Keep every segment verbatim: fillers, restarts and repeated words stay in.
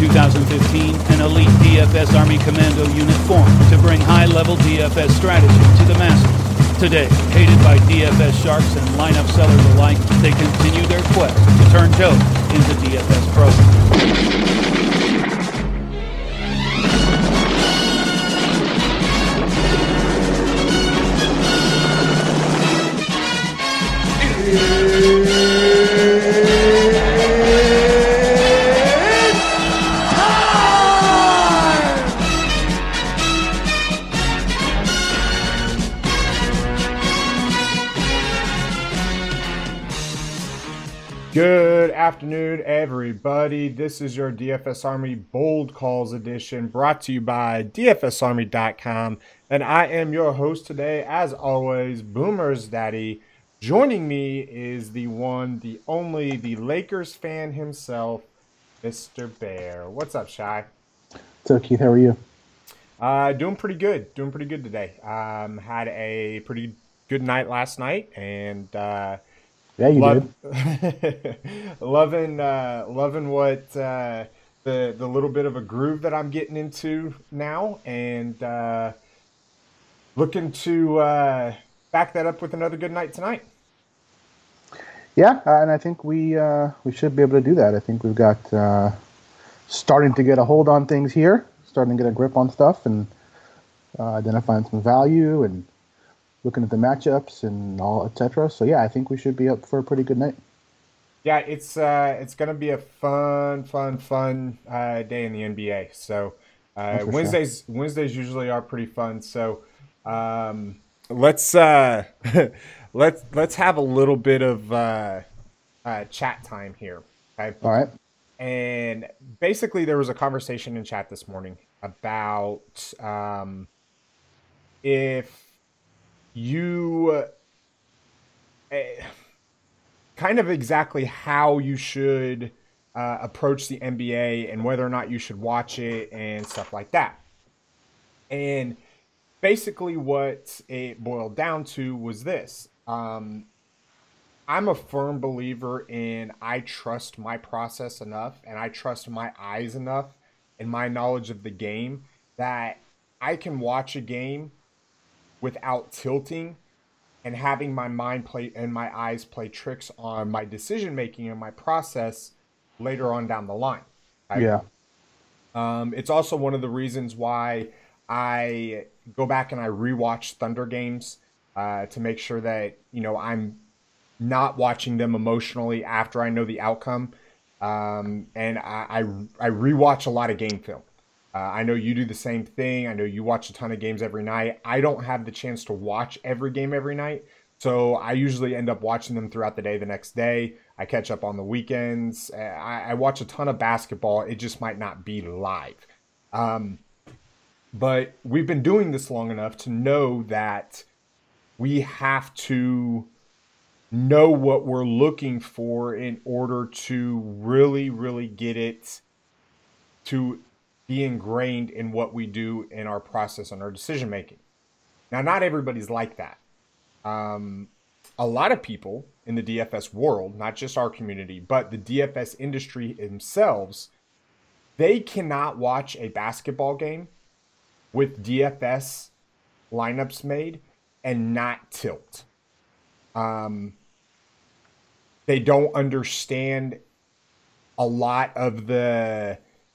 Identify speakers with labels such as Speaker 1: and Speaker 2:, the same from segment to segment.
Speaker 1: two thousand fifteen, an elite D F S Army Commando unit formed to bring high-level D F S strategy to the masses. Today, hated by D F S sharks and lineup sellers alike, they continue their quest to turn Joe into D F S pros.
Speaker 2: Good afternoon, everybody. This is your D F S Army Bold Calls edition, brought to you by D F S Army dot com. And I am your host today, as always, Boomer's Daddy. Joining me is the one, the only, the Lakers fan himself, Mister Bear. What's up, Shy?
Speaker 3: What's up, Keith? How are you?
Speaker 2: Uh, doing pretty good. Doing pretty good today. Um, had a pretty good night last night, and uh,
Speaker 3: Yeah, you
Speaker 2: Love,
Speaker 3: did.
Speaker 2: loving, uh, loving what uh, the the little bit of a groove that I'm getting into now, and uh, looking to uh, back that up with another good night tonight.
Speaker 3: Yeah, uh, and I think we uh, we should be able to do that. I think we've got uh, starting to get a hold on things here, starting to get a grip on stuff, and uh, identifying some value and looking at the matchups and all, et cetera. So yeah, I think we should be up for a pretty good night.
Speaker 2: Yeah, it's uh, it's gonna be a fun, fun, fun uh, day in the N B A. So uh,
Speaker 3: Oh, for
Speaker 2: Wednesdays Wednesdays usually are pretty fun. So um, let's uh, let's let's have a little bit of uh, uh, chat time here. Okay?
Speaker 3: All right.
Speaker 2: And basically, there was a conversation in chat this morning about um, if you uh, kind of exactly how you should uh, approach the N B A and whether or not you should watch it and stuff like that. And basically what it boiled down to was this. Um, I'm a firm believer in I trust my process enough and I trust my eyes enough and my knowledge of the game that I can watch a game without tilting and having my mind play and my eyes play tricks on my decision making and my process later on down the line. Right?
Speaker 3: Yeah.
Speaker 2: Um, it's also one of the reasons why I go back and I rewatch Thunder games uh, to make sure that, you know, I'm not watching them emotionally after I know the outcome. Um, and I, I, I rewatch a lot of game film. Uh, I know you do the same thing. I know you watch a ton of games every night. I don't have the chance to watch every game every night. So I usually end up watching them throughout the day the next day. I catch up on the weekends. I, I watch a ton of basketball. It just might not be live. Um, but we've been doing this long enough to know that we have to know what we're looking for in order to really, really get it to be ingrained in what we do in our process and our decision making. Now, not everybody's like that. Um, a lot of people in the D F S world, not just our community, but the D F S industry themselves, they cannot watch a basketball game with D F S lineups made and not tilt. Um, they don't understand a lot of the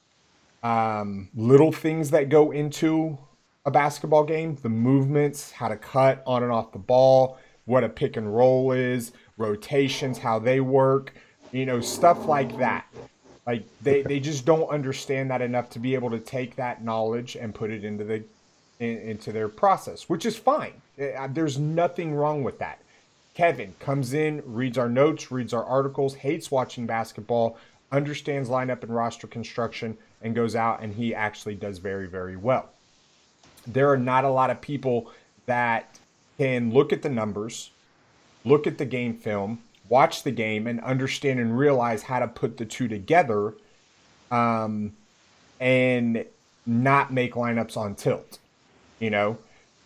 Speaker 2: Um, little things that go into a basketball game, the movements, how to cut on and off the ball, what a pick and roll is, rotations, how they work, you know, stuff like that. Like they, they just don't understand that enough to be able to take that knowledge and put it into the in, into their process, which is fine. There's nothing wrong with that. Kevin comes in, reads our notes, reads our articles, hates watching basketball, understands lineup and roster construction, and goes out and he actually does very, very well. There are not a lot of people that can look at the numbers, look at the game film, watch the game, and understand and realize how to put the two together um, and not make lineups on tilt. You know,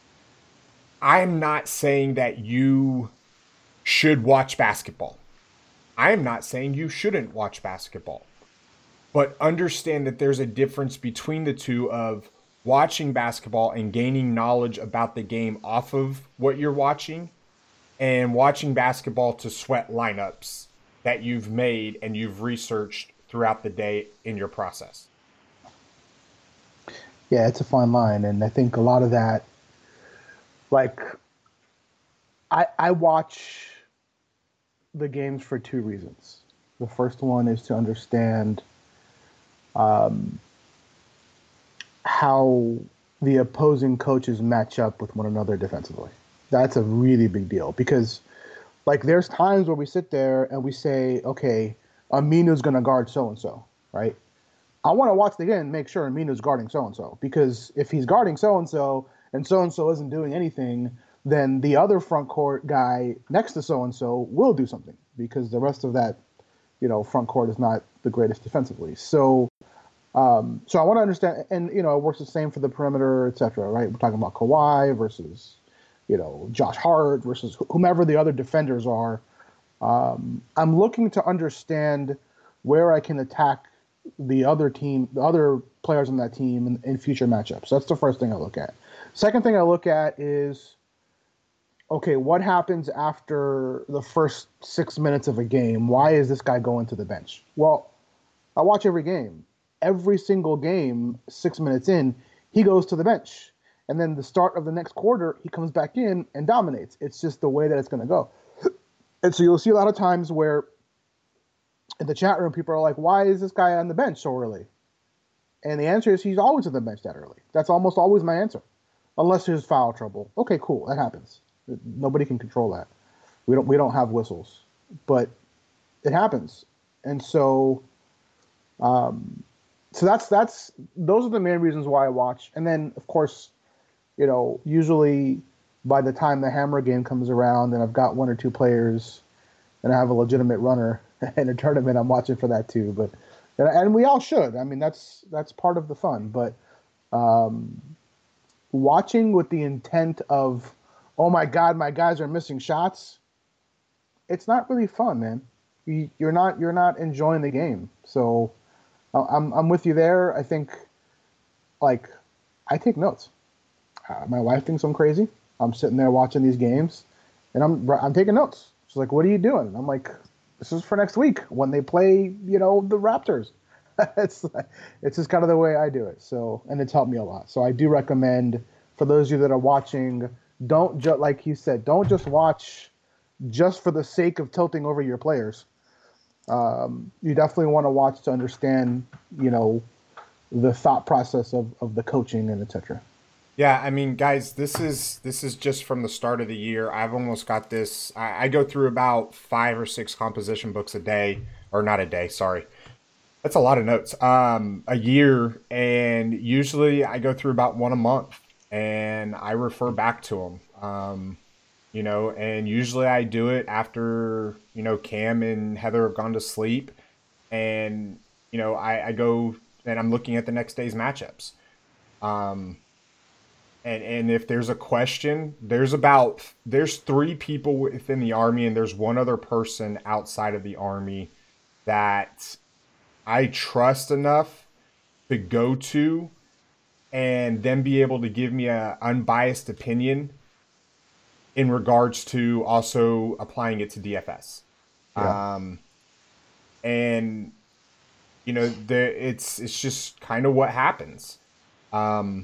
Speaker 2: I'm not saying that you should watch basketball. I am not saying you shouldn't watch basketball. but understand that there's a difference between the two of watching basketball and gaining knowledge about the game off of what you're watching, and watching basketball to sweat lineups that you've made and you've researched throughout the day in your process.
Speaker 3: Yeah, it's a fine line, and I think a lot of that, like, I I watch the games for two reasons. The first one is to understand um, how the opposing coaches match up with one another defensively. That's a really big deal because, like, there's times where we sit there and we say, okay, Aminu's going to guard so-and-so, right? I want to watch the game and make sure Aminu's guarding so-and-so, because if he's guarding so-and-so and so-and-so isn't doing anything, then the other front court guy next to so-and-so will do something, because the rest of that, you know, front court is not the greatest defensively. So, um, so I want to understand, and, you know, it works the same for the perimeter, et cetera, right? We're talking about Kawhi versus, you know, Josh Hart versus whomever the other defenders are. Um, I'm looking to understand where I can attack the other team, the other players on that team in, in future matchups. That's the first thing I look at. Second thing I look at is, okay, what happens after the first six minutes of a game? Why is this guy going to the bench? Well, I watch every game. Every single game, six minutes in, he goes to the bench. And then the start of the next quarter, he comes back in and dominates. It's just the way that it's going to go. And so you'll see a lot of times where in the chat room, people are like, why is this guy on the bench so early? And the answer is he's always on the bench that early. That's almost always my answer. Unless there's foul trouble. Okay, cool. That happens. Nobody can control that. We don't we don't have whistles. But it happens. And so um, so that's that's those are the main reasons why I watch. And then, of course, you know, usually by the time the Hammer game comes around and I've got one or two players and I have a legitimate runner in a tournament, I'm watching for that too. But and, and we all should. I mean, that's that's part of the fun. But um, watching with the intent of, oh my God, my guys are missing shots, it's not really fun, man. You, you're not you're not enjoying the game. So I'm I'm with you there. I think, like, I take notes. Uh, my wife thinks I'm crazy. I'm sitting there watching these games, and I'm I'm taking notes. She's like, "What are you doing?" And I'm like, "This is for next week when they play, you know, the Raptors." it's it's just kind of the way I do it. So, and it's helped me a lot. So I do recommend, for those of you that are watching, don't just, like you said, don't just watch just for the sake of tilting over your players. Um, you definitely want to watch to understand, you know, the thought process of, of the coaching and et cetera.
Speaker 2: Yeah, I mean, guys, this is this is just from the start of the year. I've almost got this. I, I go through about five or six composition books a day, or not a day. Sorry, that's a lot of notes. Um, a year, and usually I go through about one a month, and I refer back to them. Um, you know, and usually I do it after, you know, Cam and Heather have gone to sleep, and you know, I, I go and I'm looking at the next day's matchups. Um. And and if there's a question, there's about there's three people within the Army, and there's one other person outside of the Army that I trust enough to go to and then be able to give me a unbiased opinion in regards to also applying it to D F S. Yeah. Um, and you know, the it's it's just kind of what happens. Um,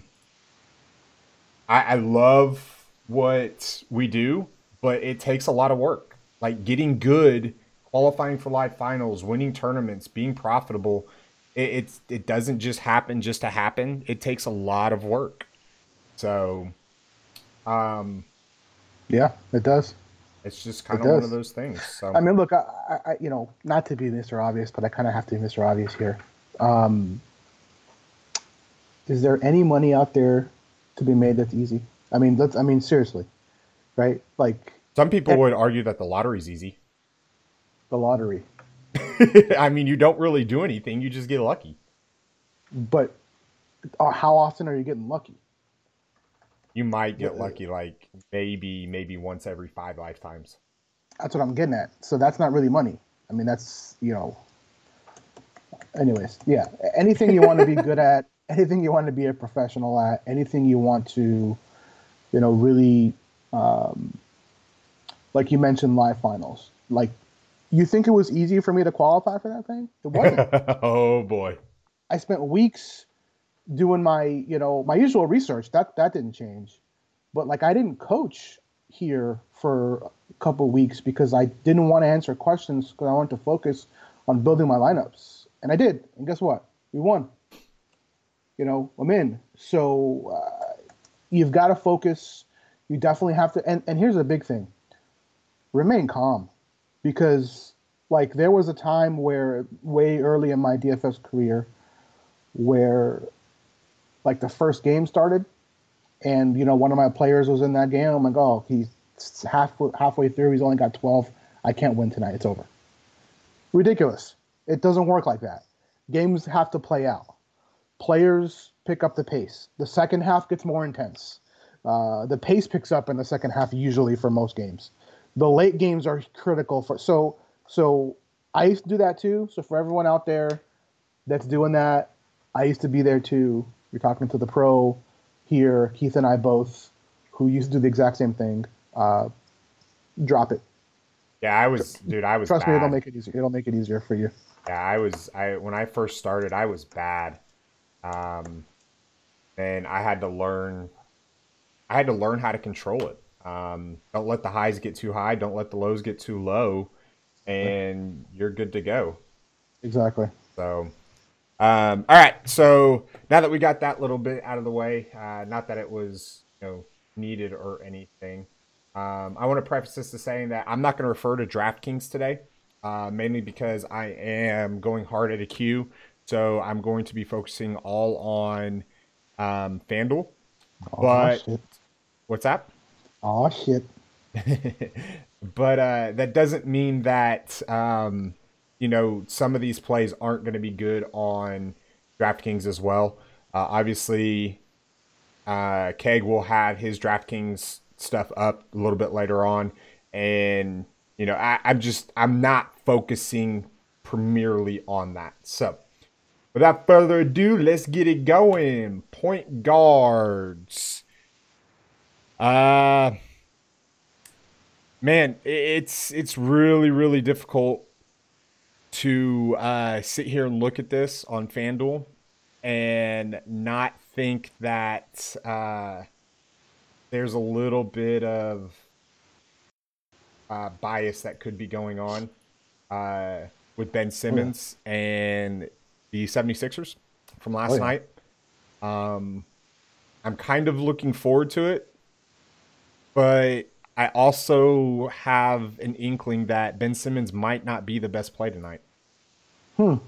Speaker 2: I, I love what we do, but it takes a lot of work. Like getting good, qualifying for live finals, winning tournaments, being profitable. It, it's it doesn't just happen just to happen. It takes a lot of work. So, um,
Speaker 3: yeah, it does.
Speaker 2: It's just kind of one of those things. So
Speaker 3: I mean, look, I, I you know, not to be Mister Obvious, but I kind of have to be Mister Obvious here. Um, is there any money out there to be made that's easy? I mean, let's. I mean, seriously, right? Like,
Speaker 2: some people heck, would argue that the lottery's easy.
Speaker 3: The lottery.
Speaker 2: I mean, you don't really do anything; you just get lucky.
Speaker 3: But uh, how often are you getting lucky?
Speaker 2: You might get lucky, like maybe, maybe once every five lifetimes.
Speaker 3: That's what I'm getting at. So that's not really money. I mean, that's, you know, anyways, yeah. Anything you want to be good at, anything you want to be a professional at, anything you want to, you know, really, um, like you mentioned, live finals. Like, you think it was easy for me to qualify for that thing? It wasn't.
Speaker 2: Oh boy.
Speaker 3: I spent weeks doing my, you know, my usual research. That that didn't change, but like I didn't coach here for a couple weeks because I didn't want to answer questions because I wanted to focus on building my lineups, and I did. And guess what? We won. You know, I'm in. So uh, you've got to focus. You definitely have to. And and here's a big thing: remain calm, because like there was a time where way early in my D F S career where like the first game started, and you know one of my players was in that game. I'm like, oh, he's half halfway through. He's only got twelve. I can't win tonight. It's over. Ridiculous. It doesn't work like that. Games have to play out. Players pick up the pace. The second half gets more intense. Uh, the pace picks up in the second half usually for most games. The late games are critical for. So so I used to do that too. So for everyone out there that's doing that, I used to be there too. You're talking to the pro here, Keith and I both, who used to do the exact same thing. Uh, drop it.
Speaker 2: Yeah, I was, dude. I was.
Speaker 3: Trust
Speaker 2: bad.
Speaker 3: me, it'll make it easier. It'll make it easier for you.
Speaker 2: Yeah, I was. I when I first started, I was bad, um, and I had to learn. I had to learn how to control it. Um, don't let the highs get too high. Don't let the lows get too low, and you're good to go.
Speaker 3: Exactly.
Speaker 2: So. Um, all right, so now that we got that little bit out of the way, uh, not that it was you know needed or anything, um, I want to preface this to saying that I'm not going to refer to DraftKings today, uh, mainly because I am going hard at a queue, so I'm going to be focusing all on um, FanDuel.
Speaker 3: Oh,
Speaker 2: but
Speaker 3: shit.
Speaker 2: What's that?
Speaker 3: Oh shit!
Speaker 2: But uh, that doesn't mean that. Um, you know, some of these plays aren't going to be good on DraftKings as well. Uh, obviously, uh, Keg will have his DraftKings stuff up a little bit later on. And, you know, I, I'm just, I'm not focusing primarily on that. So, without further ado, let's get it going. Point guards. Uh, man, it's, it's really, really difficult to uh, sit here and look at this on FanDuel and not think that uh, there's a little bit of uh, bias that could be going on uh, with Ben Simmons oh, yeah. and the seventy-sixers from last oh, yeah. night. Um, I'm kind of looking forward to it, but I also have an inkling that Ben Simmons might not be the best play tonight.
Speaker 3: Hmm.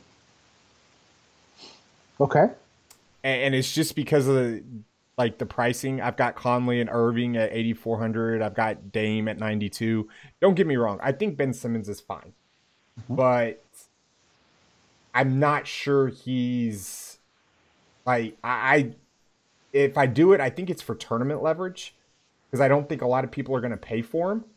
Speaker 3: Okay.
Speaker 2: And, and it's just because of the, like the pricing. I've got Conley and Irving at eighty-four hundred. I've got Dame at ninety-two. Don't get me wrong. I think Ben Simmons is fine, mm-hmm. but I'm not sure he's like I, I. If I do it, I think it's for tournament leverage because I don't think a lot of people are going to pay for him.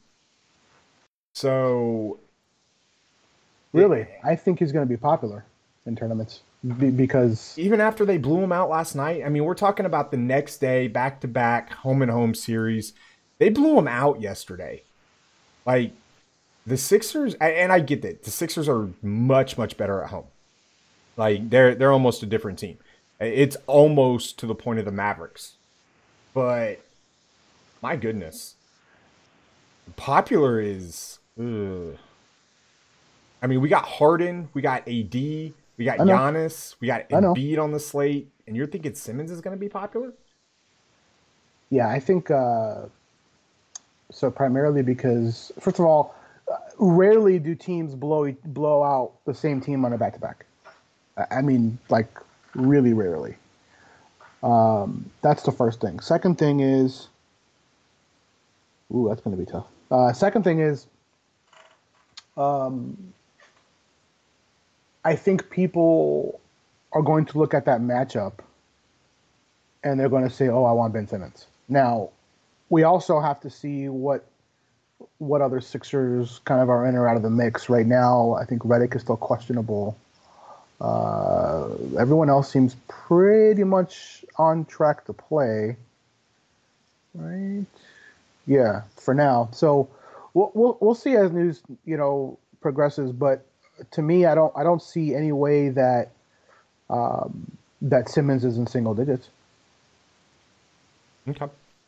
Speaker 2: So.
Speaker 3: Really? I think he's going to be popular in tournaments be- because...
Speaker 2: Even after they blew him out last night, I mean, we're talking about the next day, back-to-back, home-and-home series. They blew him out yesterday. Like, the Sixers... And I get that. The Sixers are much, much better at home. Like, they're they're almost a different team. It's almost to the point of the Mavericks. But, my goodness. Popular is... Ugh. I mean, we got Harden, we got A D, we got Giannis, we got Embiid on the slate, and you're thinking Simmons is going to be popular?
Speaker 3: Yeah, I think uh, so. Primarily because, first of all, uh, rarely do teams blow blow out the same team on a back to back. I mean, like really rarely. Um, that's the first thing. Second thing is, ooh, that's going to be tough. Uh, second thing is, um. I think people are going to look at that matchup and they're going to say, oh, I want Ben Simmons. Now, we also have to see what what other Sixers kind of are in or out of the mix. Right now, I think Redick is still questionable. Uh, everyone else seems pretty much on track to play, right? Yeah, for now. So we'll we'll, we'll see as news you know progresses. But to me, I don't I don't see any way that um, that Simmons is in single digits.
Speaker 2: Okay.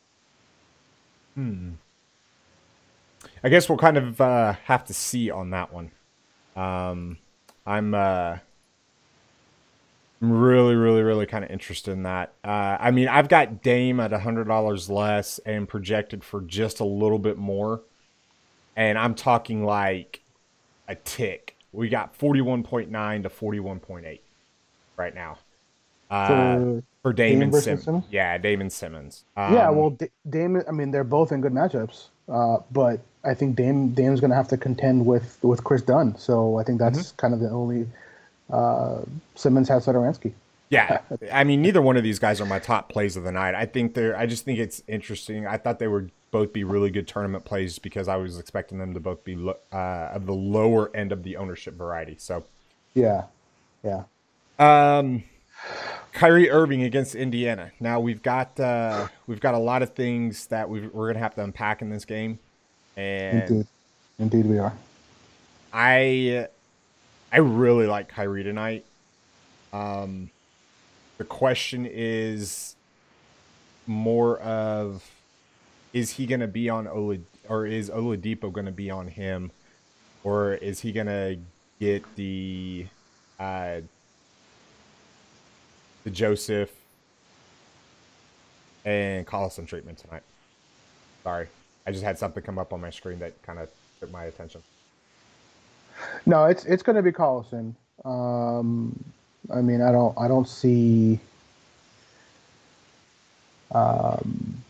Speaker 2: Hmm. I guess we'll kind of uh, have to see on that one. Um, I'm uh, I'm really, really, really kind of interested in that. Uh, I mean, I've got Dame at one hundred dollars less and projected for just a little bit more. And I'm talking like a tick. We got forty-one point nine to forty-one point eight right now. Uh,
Speaker 3: For
Speaker 2: for Dame
Speaker 3: Dame
Speaker 2: and
Speaker 3: versus
Speaker 2: Simmons.
Speaker 3: Simmons?
Speaker 2: Yeah, Dame and Simmons.
Speaker 3: Yeah,
Speaker 2: Um,
Speaker 3: well, D- Dame. I mean, they're both in good matchups, uh, but I think Dame Dame's going to have to contend with with Chris Dunn. So I think
Speaker 2: mhm.
Speaker 3: that's kind of the only uh, Simmons has Satoransky.
Speaker 2: Yeah, I mean, neither one of these guys are my top plays of the night. I think they're. I just think it's interesting. I thought they would both be really good tournament plays because I was expecting them to both be lo- uh, of the lower end of the ownership variety. So,
Speaker 3: Yeah, yeah.
Speaker 2: um, Kyrie Irving against Indiana. Now we've got uh, we've got a lot of things that we we're gonna have to unpack in this game, and
Speaker 3: Indeed, indeed, we are.
Speaker 2: I I really like Kyrie tonight. Um, the question is more of, is he going to be on Ola, or is Oladipo going to be on him, or is he going to get the uh, the Joseph and Collison treatment tonight? Sorry, I just had something come up on my screen that kind of took my attention.
Speaker 3: No, it's it's going to be Collison. Um, I mean, I don't I don't see. Um,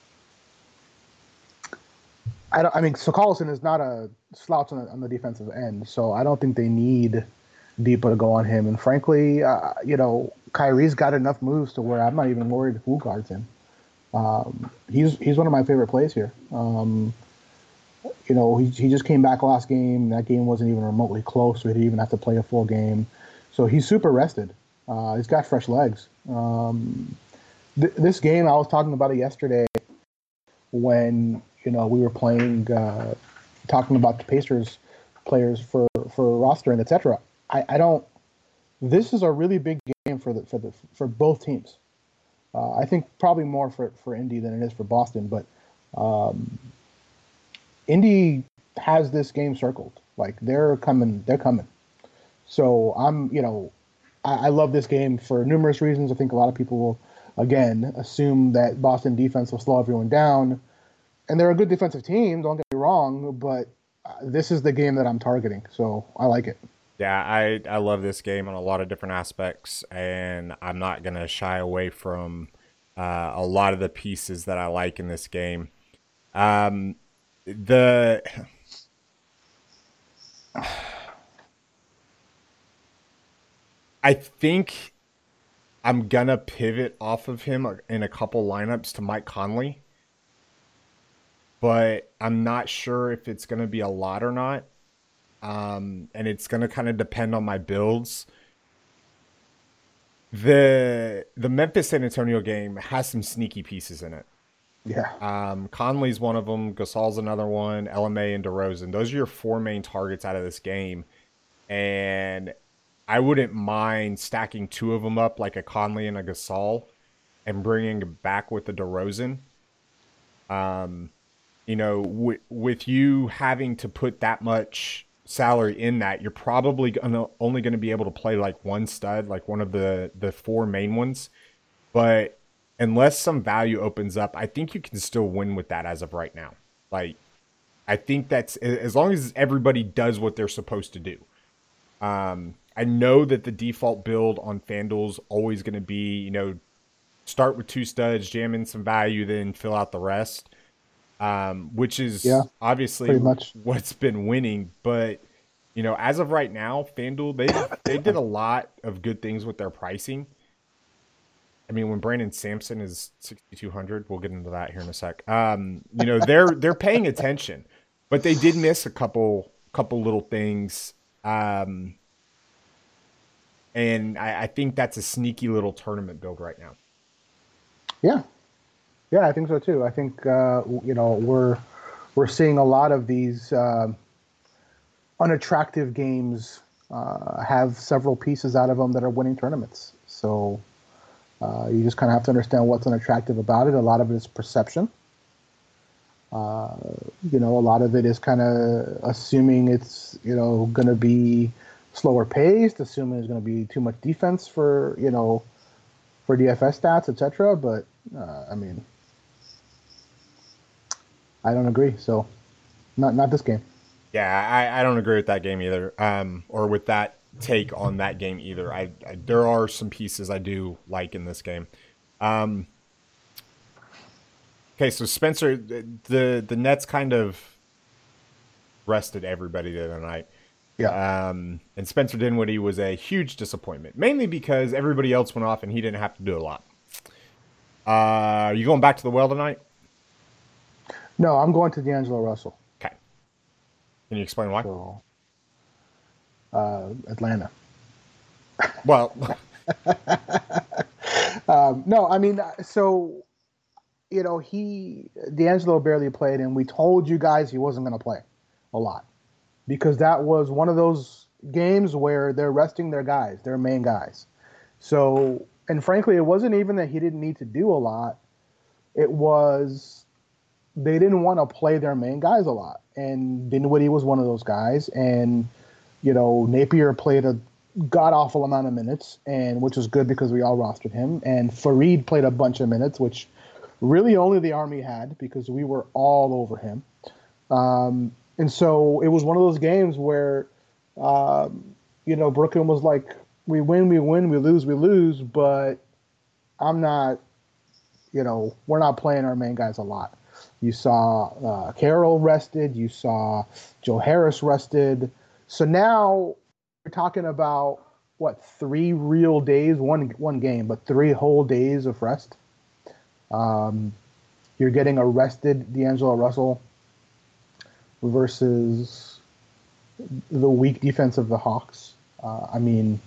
Speaker 3: I don't. I mean, so Collison is not a slouch on the, on the defensive end, so I don't think they need Depot to go on him. And frankly, uh, you know, Kyrie's got enough moves to where I'm not even worried who guards him. Um, he's he's one of my favorite plays here. Um, you know, he he just came back last game. That game wasn't even remotely close, so he didn't even have to play a full game. So he's super rested. Uh, he's got fresh legs. Um, th- this game, I was talking about it yesterday when you know we were playing, uh, talking about the Pacers players for for rostering, et cetera. I, I don't. This is a really big game for the for the for both teams. Uh, I think probably more for for Indy than it is for Boston, but um, Indy has this game circled. Like they're coming, they're coming. So I'm, you know, I, I love this game for numerous reasons. I think a lot of people will, again, assume that Boston defense will slow everyone down, and they're a good defensive team. Don't get me wrong, but uh, this is the game that I'm targeting. So I like it.
Speaker 2: Yeah, I, I love this game on a lot of different aspects, and I'm not going to shy away from uh, a lot of the pieces that I like in this game. Um, the I think I'm going to pivot off of him in a couple lineups to Mike Conley, but I'm not sure if it's going to be a lot or not. Um, and it's going to kind of depend on my builds. The the Memphis San Antonio game has some sneaky pieces in it.
Speaker 3: Yeah.
Speaker 2: Um, Conley's one of them. Gasol's another one. L M A and DeRozan. Those are your four main targets out of this game. And I wouldn't mind stacking two of them up like a Conley and a Gasol and bringing it back with the DeRozan. Um, you know, w- with you having to put that much salary in that, you're probably gonna only going to be able to play like one stud, like one of the the four main ones. But unless some value opens up, I think you can still win with that as of right now. Like, I think that's as long as everybody does what they're supposed to do. Um, I know that the default build on FanDuel's always going to be, you know, start with two studs, jam in some value, then fill out the rest. Um, which is
Speaker 3: Yeah,
Speaker 2: obviously
Speaker 3: pretty much
Speaker 2: what's been winning. But, you know, as of right now, FanDuel, they they did a lot of good things with their pricing. I mean, when Brandon Sampson is sixty-two hundred, we'll get into that here in a sec. Um, you know, they're they're paying attention, but they did miss a couple couple little things. Um, And I, I think that's a sneaky little tournament build right now.
Speaker 3: Yeah. Yeah, I think so too. I think, uh, you know, we're, we're seeing a lot of these uh, unattractive games uh, have several pieces out of them that are winning tournaments. So uh, you just kind of have to understand what's unattractive about it. A lot of it is perception. Uh, you know, a lot of it is kind of assuming it's, you know, going to be slower paced, assuming there's going to be too much defense for, you know, for D F S stats, et cetera. But, uh, I mean, I don't agree. So, not not this game.
Speaker 2: Yeah, I, I don't agree with that game either, um, or with that take on that game either. I, I there are some pieces I do like in this game. Um, okay, so Spencer, the the Nets kind of rested everybody the other night.
Speaker 3: Yeah.
Speaker 2: Um, and Spencer Dinwiddie was a huge disappointment, mainly because everybody else went off and he didn't have to do a lot. Uh, are you going back to the well tonight?
Speaker 3: No, I'm going to D'Angelo Russell.
Speaker 2: Okay. Can you explain why?
Speaker 3: So, uh, Atlanta.
Speaker 2: Well,
Speaker 3: um, no, I mean, so, you know, he, D'Angelo barely played, and we told you guys he wasn't going to play a lot because that was one of those games where they're resting their guys, their main guys. So, and frankly, it wasn't even that he didn't need to do a lot. It was they didn't want to play their main guys a lot. And Dinwiddie was one of those guys. And, you know, Napier played a god-awful amount of minutes, and which was good because we all rostered him. And Fareed played a bunch of minutes, which really only the Army had because we were all over him. Um, and so it was one of those games where, um, you know, Brooklyn was like, we win, we win, we lose, we lose, but I'm not, you know, we're not playing our main guys a lot. You saw uh, Carroll rested. You saw Joe Harris rested. So now we're talking about, what, three real days, one one game, but three whole days of rest. Um, you're getting a rested D'Angelo Russell versus the weak defense of the Hawks. Uh, I mean,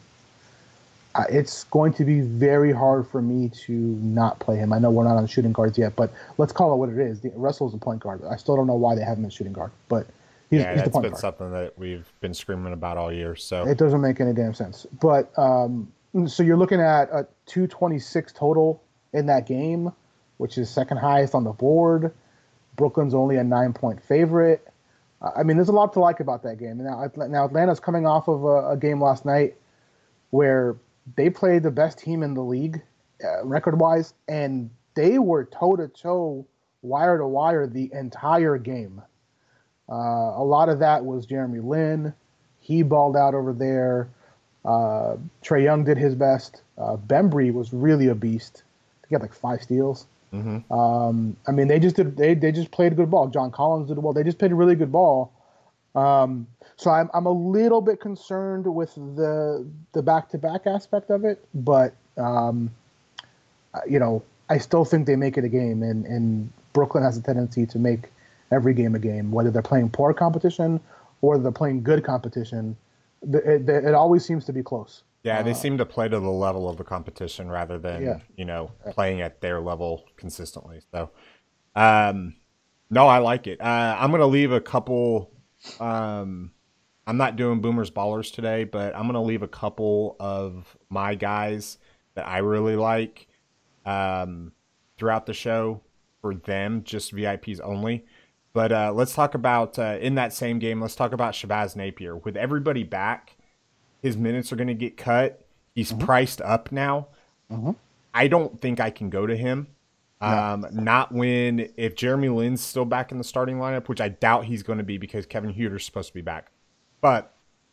Speaker 3: Uh, it's going to be very hard for me to not play him. I know we're not on shooting guards yet, but let's call it what it is. The, Russell's a point guard. I still don't know why they have him as shooting guard, but he's,
Speaker 2: yeah,
Speaker 3: he's the
Speaker 2: that's
Speaker 3: point
Speaker 2: been
Speaker 3: guard.
Speaker 2: something that we've been screaming about all year. So
Speaker 3: it doesn't make any damn sense. But um, so you're looking at a two twenty-six total in that game, which is second highest on the board. Brooklyn's only a nine-point favorite. Uh, I mean, there's a lot to like about that game. Now, now Atlanta's coming off of a, a game last night where they played the best team in the league, uh, record-wise, and they were toe-to-toe, wire-to-wire the entire game. Uh, a lot of that was Jeremy Lin. He balled out over there. Uh, Trae Young did his best. Uh, Bembry was really a beast. He got like five steals.
Speaker 2: mm-hmm.
Speaker 3: Um, I mean, they just did. They they just played good ball. John Collins did well. They just played really good ball. Um, so I'm I'm a little bit concerned with the the back to back aspect of it, but um, you know, I still think they make it a game, and, and Brooklyn has a tendency to make every game a game, whether they're playing poor competition or they're playing good competition. It, it, it always seems to be close.
Speaker 2: Yeah, they
Speaker 3: uh,
Speaker 2: seem to play to the level of the competition rather than
Speaker 3: Yeah.
Speaker 2: you know playing at their level consistently. So, um, no, I like it. Uh, I'm gonna leave a couple. Um, I'm not doing Boomers Ballers today, but I'm gonna leave a couple of my guys that I really like um, throughout the show for them, just V I Ps only. But uh, let's talk about uh, in that same game. Let's talk about Shabazz Napier. With everybody back, his minutes are going to get cut. He's mm-hmm. priced up now.
Speaker 3: Mm-hmm.
Speaker 2: I don't think I can go to him. Um,
Speaker 3: no.
Speaker 2: Not when if Jeremy Lin's still back in the starting lineup, which I doubt he's going to be because Kevin Huerter's supposed to be back. But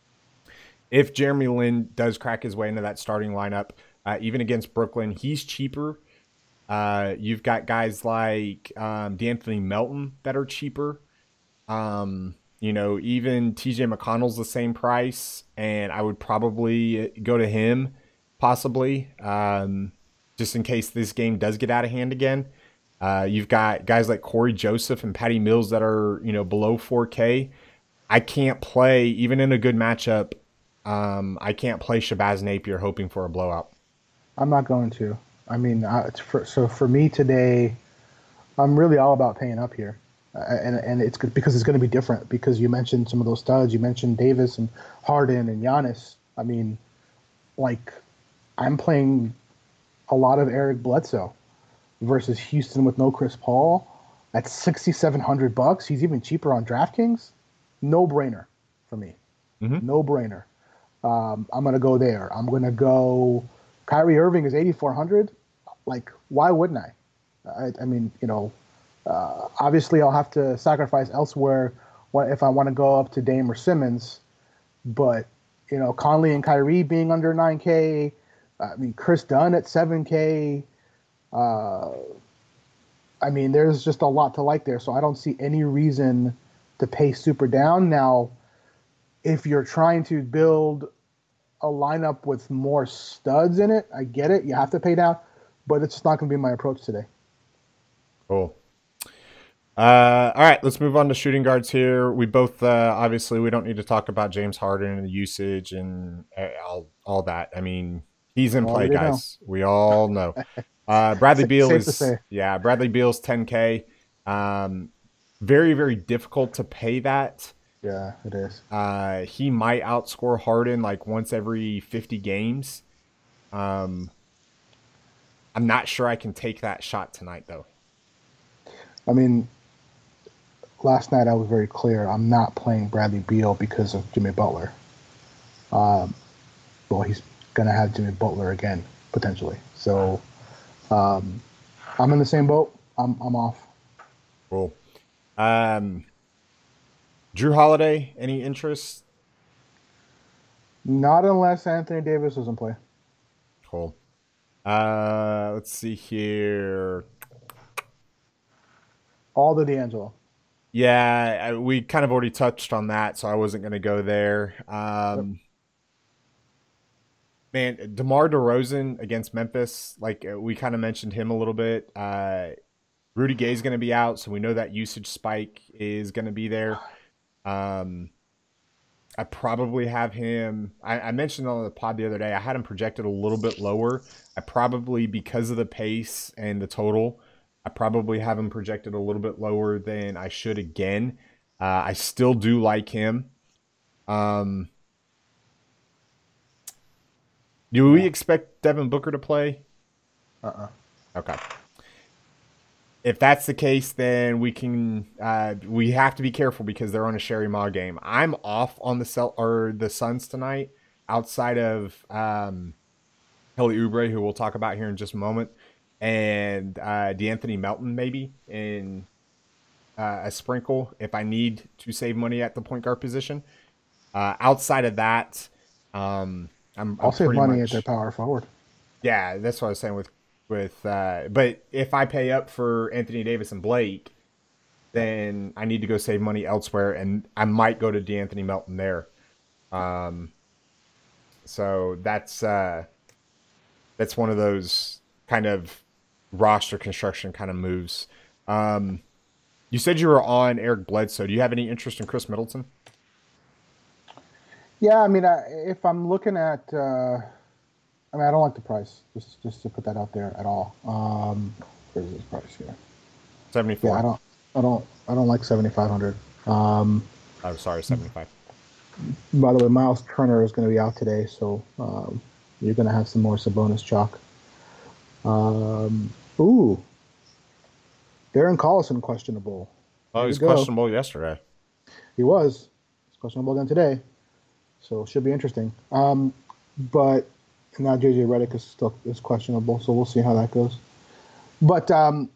Speaker 2: if Jeremy Lin does crack his way into that starting lineup, uh, even against Brooklyn, he's cheaper. Uh, you've got guys like um, D'Anthony Melton that are cheaper. Um, you know, even T J McConnell's the same price, and I would probably go to him possibly um, just in case this game does get out of hand again. Uh, you've got guys like Corey Joseph and Patty Mills that are, you know, below four K. I can't play, even in a good matchup, Um, I can't play Shabazz Napier hoping for a blowout.
Speaker 3: I'm not going to. I mean, uh, it's for, so for me today, I'm really all about paying up here, uh, and and it's good because it's going to be different. Because you mentioned some of those studs. You mentioned Davis and Harden and Giannis. I mean, like, I'm playing a lot of Eric Bledsoe versus Houston with no Chris Paul at sixty-seven hundred bucks. He's even cheaper on DraftKings. No brainer for me.
Speaker 2: Mm-hmm.
Speaker 3: No brainer. Um, I'm gonna go there. I'm gonna go. Kyrie Irving is eighty-four hundred. Like, why wouldn't I? I, I mean, you know, uh, obviously I'll have to sacrifice elsewhere if I want to go up to Dame or Simmons. But, you know, Conley and Kyrie being under nine K. I mean, Chris Dunn at seven K. Uh, I mean, there's just a lot to like there. So I don't see any reason to pay super down. Now, if you're trying to build a lineup with more studs in it, I get it. You have to pay down, but it's not going to be my approach today.
Speaker 2: Cool. Uh, all right, let's move on to shooting guards here. We both, uh, obviously, we don't need to talk about James Harden and the usage and uh, all, all that. I mean, he's in play, guys. Know. We all know. Uh, Bradley Beal is, yeah, Bradley Beal's ten K. Um, very, very difficult to pay that.
Speaker 3: Yeah, it is.
Speaker 2: Uh, he might outscore Harden like once every fifty games. Um, I'm not sure I can take that shot tonight, though.
Speaker 3: I mean, last night I was very clear. I'm not playing Bradley Beal because of Jimmy Butler. Um, well, he's going to have Jimmy Butler again, potentially. So um, I'm in the same boat. I'm I'm off.
Speaker 2: Cool. Um, Drew Holiday, any interest?
Speaker 3: Not unless Anthony Davis doesn't play.
Speaker 2: Cool. Uh, let's see here.
Speaker 3: All the D'Angelo.
Speaker 2: Yeah, I, we kind of already touched on that, so I wasn't going to go there. Um, yep. Man, DeMar DeRozan against Memphis, like we kind of mentioned him a little bit. Uh, Rudy Gay is going to be out, so we know that usage spike is going to be there. Um, I probably have him. I, I mentioned on the pod the other day, I had him projected a little bit lower. I probably, because of the pace and the total, I probably have him projected a little bit lower than I should again. Uh, I still do like him. Um, do we expect Devin Booker to play?
Speaker 3: Uh-uh.
Speaker 2: Okay. If that's the case, then we can uh, we have to be careful because they're on a Sherry Ma game. I'm off on the Cel- or the Suns tonight, outside of um, Kelly Oubre, who we'll talk about here in just a moment, and uh, DeAnthony Melton maybe in uh, a sprinkle if I need to save money at the point guard position. Uh, outside of that, um, I'm,
Speaker 3: I'll
Speaker 2: I'm
Speaker 3: save money
Speaker 2: much,
Speaker 3: at their power forward. Yeah,
Speaker 2: that's what I was saying with. With uh, but if I pay up for Anthony Davis and Blake, then I need to go save money elsewhere, and I might go to DeAnthony Melton there. Um, so that's uh, that's one of those kind of roster construction kind of moves. Um, you said you were on Eric Bledsoe. Do you have any interest in Chris Middleton?
Speaker 3: Yeah, I mean, I, if I'm looking at. Uh... I mean, I don't like the price. Just, just to put that out there at all. Um, where's this price here?
Speaker 2: Seventy-four.
Speaker 3: Yeah, I don't, I don't, I don't like seventy-five hundred. Um,
Speaker 2: oh, sorry, seventy-five.
Speaker 3: By the way, Miles Turner is going to be out today, so um, you're going to have some more Sabonis chalk. Um, ooh, Darren Collison questionable.
Speaker 2: Oh, he was questionable yesterday.
Speaker 3: He was. He's questionable again today, so it should be interesting. Um, but. Now J J Redick is still is questionable, so we'll see how that goes. But um,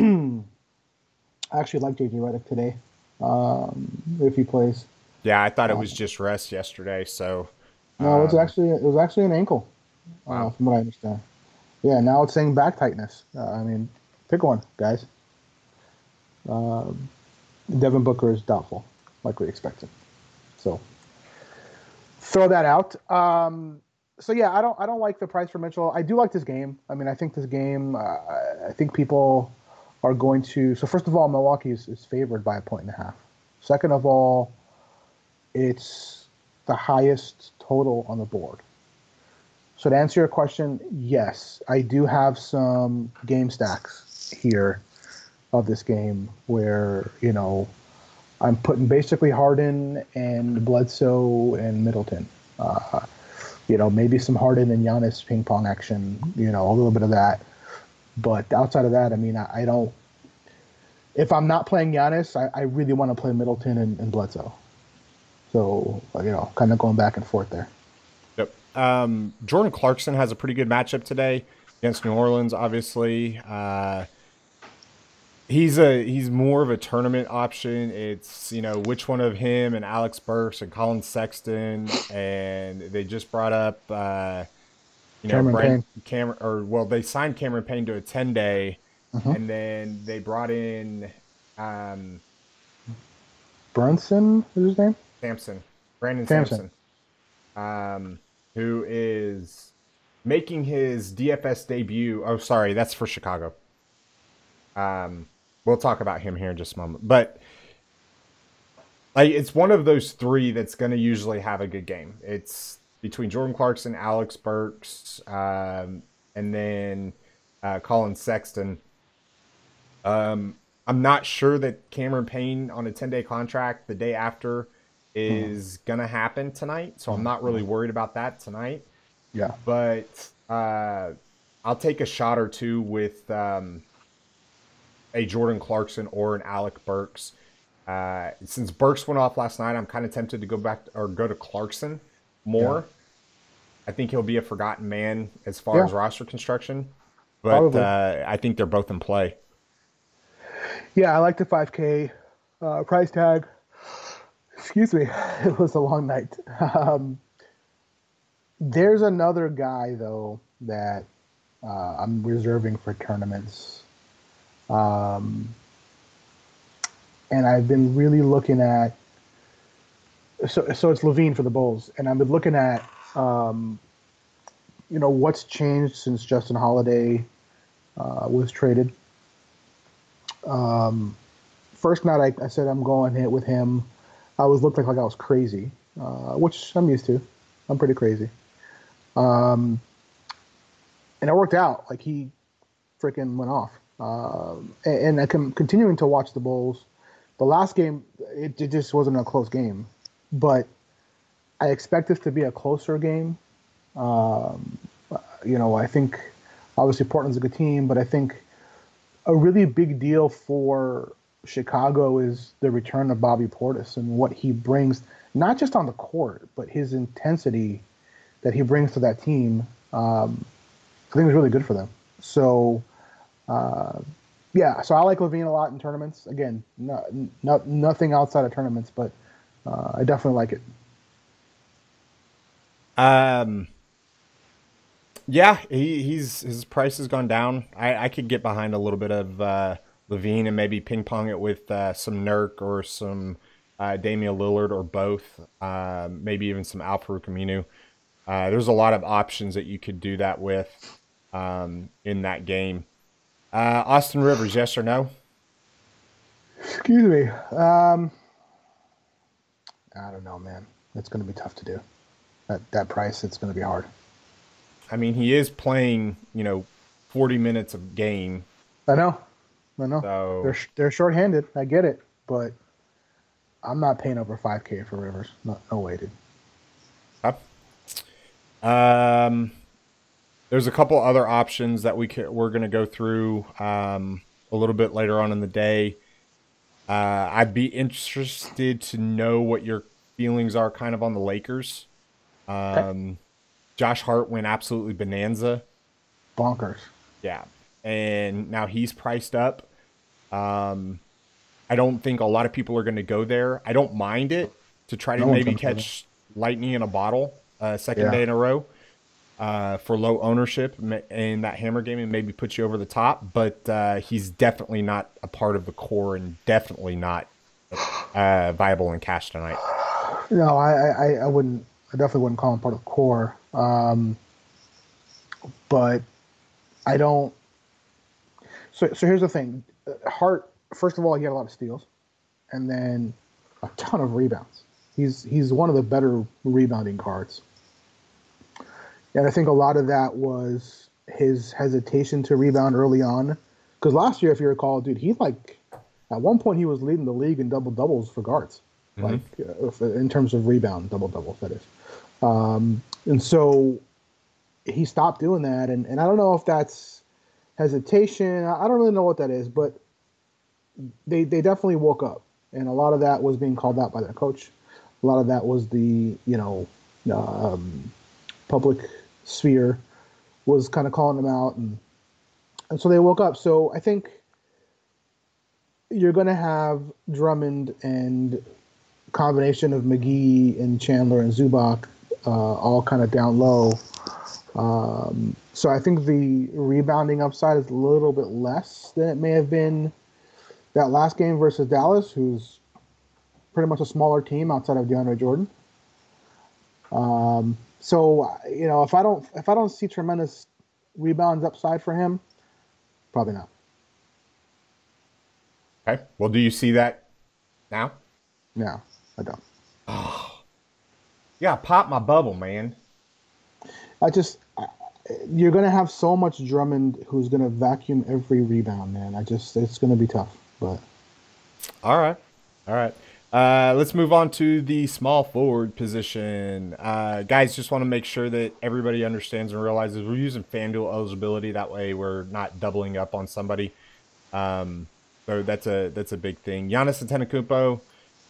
Speaker 3: I actually like J J Redick today, um, if he plays.
Speaker 2: Yeah, I thought it was just rest yesterday. So
Speaker 3: um, no, it's actually it was actually an ankle,
Speaker 2: wow.
Speaker 3: uh, from what I understand. Yeah, now it's saying back tightness. Uh, I mean, pick one, guys. Um, Devin Booker is doubtful, like we expected. So throw that out. Um, So yeah, I don't I don't like the price for Mitchell. I do like this game. I mean, I think this game. Uh, I think people are going to. So first of all, Milwaukee is, is favored by a point and a half. Second of all, it's the highest total on the board. So to answer your question, yes, I do have some game stacks here of this game where, you know, I'm putting basically Harden and Bledsoe and Middleton. Uh, you know, maybe some Harden and Giannis ping pong action, you know, a little bit of that. But outside of that, I mean, I, I don't. If I'm not playing Giannis, I, I really want to play Middleton and, and Bledsoe. So, you know, kind of going back and forth there.
Speaker 2: Yep. Um, Jordan Clarkson has a pretty good matchup today against New Orleans, obviously. Uh, he's a he's more of a tournament option. It's, you know, which one of him and Alex Burks and Colin Sexton, and they just brought up, uh, you know,
Speaker 3: Cameron
Speaker 2: Brian,
Speaker 3: Payne.
Speaker 2: Cameron, or well, they signed Cameron Payne to a ten day,
Speaker 3: Mhm.
Speaker 2: and then they brought in um,
Speaker 3: Brunson is his name?
Speaker 2: Sampson, Brandon
Speaker 3: Sampson.
Speaker 2: Sampson, um, who is making his D F S debut. Oh, sorry, that's for Chicago. Um, we'll talk about him here in just a moment. But like, it's one of those three that's going to usually have a good game. It's between Jordan Clarkson, Alex Burks, um, and then uh, Colin Sexton. Um, I'm not sure that Cameron Payne on a ten-day contract the day after is mm. going to happen tonight. So I'm not really worried about that tonight.
Speaker 3: Yeah.
Speaker 2: But uh, I'll take a shot or two with um, a Jordan Clarkson or an Alec Burks. Uh, since Burks went off last night, I'm kind of tempted to go back to, or go to Clarkson more. Yeah. I think he'll be a forgotten man as far yeah. as roster construction. But uh, I think they're both in play.
Speaker 3: Yeah, I like the five K uh, price tag. Excuse me. It was a long night. Um, there's another guy, though, that uh, I'm reserving for tournaments. Um, and I've been really looking at so so it's Levine for the Bulls, and I've been looking at um, you know, what's changed since Justin Holiday uh, was traded. Um, first night I, I said I'm going hit with him. I was looked like, like I was crazy, uh, which I'm used to. I'm pretty crazy. Um, and it worked out. Like, he freaking went off. Um, and, and I'm continuing to watch the Bulls. The last game, it, it just wasn't a close game. But I expect this to be a closer game. Um, you know, I think obviously Portland's a good team, but I think a really big deal for Chicago is the return of Bobby Portis and what he brings, not just on the court, but his intensity that he brings to that team. Um, I think it's really good for them. So, uh, yeah, so I like Levine a lot in tournaments. Again, no, no, nothing outside of tournaments, but uh, I definitely like it.
Speaker 2: Um, yeah, he, he's his price has gone down. I, I could get behind a little bit of uh, Levine and maybe ping pong it with uh, some Nurk or some uh, Damian Lillard or both. Uh, maybe even some Al-Farouq Aminu. Uh, there's a lot of options that you could do that with um, in that game. Uh, Austin Rivers, yes or no?
Speaker 3: Excuse me. Um, I don't know, man. It's going to be tough to do. At that price, it's going to be hard.
Speaker 2: I mean, he is playing, you know, forty minutes of game.
Speaker 3: I know. I know.
Speaker 2: So,
Speaker 3: they're they're shorthanded. I get it, but I'm not paying over five K for Rivers. No, no way, dude.
Speaker 2: Yep. Um, there's a couple other options that we could, we're going to go through um, a little bit later on in the day. Uh, I'd be interested to know what your feelings are kind of on the Lakers. Um, okay. Josh Hart went absolutely bonanza.
Speaker 3: Bonkers.
Speaker 2: Yeah. And now he's priced up. Um, I don't think a lot of people are going to go there. I don't mind it to try to no maybe catch lightning in a bottle uh, second yeah. day in a row uh, for low ownership in that hammer game and maybe put you over the top. But uh, he's definitely not a part of the core and definitely not uh, viable in cash tonight.
Speaker 3: No, I, I, I wouldn't. I definitely wouldn't call him part of the core. Um, but I don't. So, so here's the thing. Hart, first of all, he had a lot of steals, and then a ton of rebounds. He's he's one of the better rebounding guards And I think a lot of that was his hesitation to rebound early on. Because last year, if you recall, dude, he like at one point he was leading the league in double doubles for guards, mm-hmm. like uh, in terms of rebound double doubles. That is, um, and so he stopped doing that. And, and I don't know if that's hesitation. I don't really know what that is, but they they definitely woke up, and a lot of that was being called out by their coach. A lot of that was the you know um, public sphere was kind of calling them out, and and so they woke up. So I think you're going to have Drummond and combination of McGee and Chandler and Zubac uh, all kind of down low. Um, so I think the rebounding upside is a little bit less than it may have been that last game versus Dallas, who's pretty much a smaller team outside of DeAndre Jordan. Um, so you know, if I don't if I don't see tremendous rebounds upside for him, probably not.
Speaker 2: Okay. Well, do you see that now?
Speaker 3: No, I don't.
Speaker 2: Oh, yeah, pop my bubble, man.
Speaker 3: I just I, you're gonna have so much Drummond who's gonna vacuum every rebound, man. I just it's gonna be tough. But
Speaker 2: all right, all right. Uh, let's move on to the small forward position. Uh, guys, just want to make sure that everybody understands and realizes we're using FanDuel eligibility. That way, we're not doubling up on somebody. Um, so that's a that's a big thing. Giannis Antetokounmpo.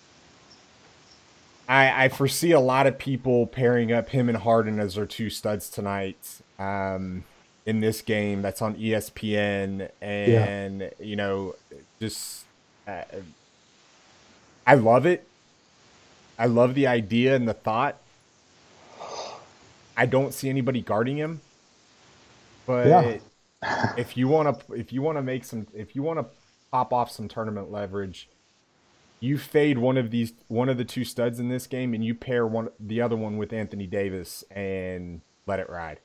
Speaker 2: I, I foresee a lot of people pairing up him and Harden as their two studs tonight um, in this game. That's on E S P N, and yeah. you know, just uh, I love it. I love the idea and the thought. I don't see anybody guarding him, but yeah. if you want to, if you want to make some, if you want to pop off some tournament leverage. You fade one of these, one of the two studs in this game, and you pair one, the other one with Anthony Davis, and let it ride.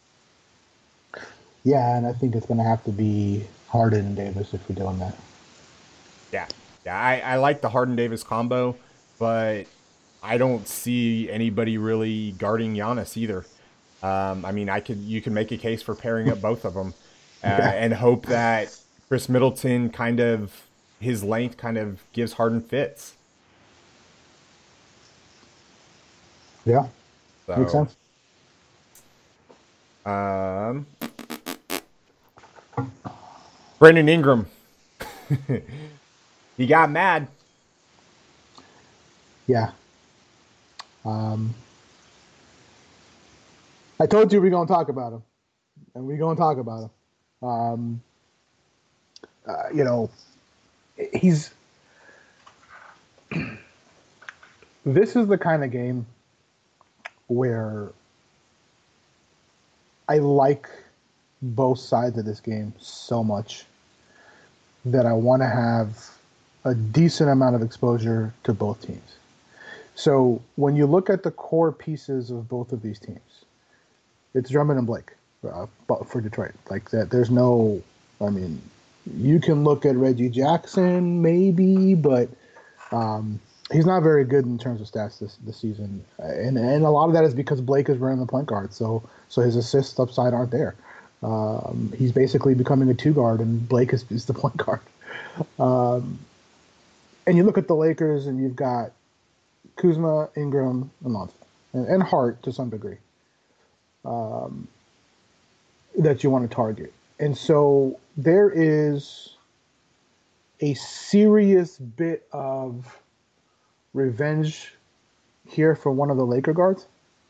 Speaker 3: Yeah, and I think it's going to have to be Harden and Davis if we're doing that.
Speaker 2: Yeah, yeah, I, I like the Harden Davis combo, but I don't see anybody really guarding Giannis either. Um, I mean, I could, you can make a case for pairing up both of them, uh, yeah. and hope that Chris Middleton kind of. His length kind of gives Harden fits.
Speaker 3: Yeah,
Speaker 2: so,
Speaker 3: makes sense.
Speaker 2: Um, Brandon Ingram. He got mad.
Speaker 3: Yeah. Um, I told you we're going to talk about him. And we're going to talk about him. Um, uh, you know, He's. This is the kind of game where I like both sides of this game so much that I want to have a decent amount of exposure to both teams. So when you look at the core pieces of both of these teams, it's Drummond and Blake uh, for Detroit. Like that, there's no. I mean. You can look at Reggie Jackson, maybe, but um, he's not very good in terms of stats this, this season. And and a lot of that is because Blake is running the point guard, so so his assists upside aren't there. Um, he's basically becoming a two guard, and Blake is, is the point guard. Um, and you look at the Lakers, and you've got Kuzma, Ingram, and Lonzo, and, and Hart to some degree um, that you want to target. And so there is a serious bit of revenge here for one of the Laker guards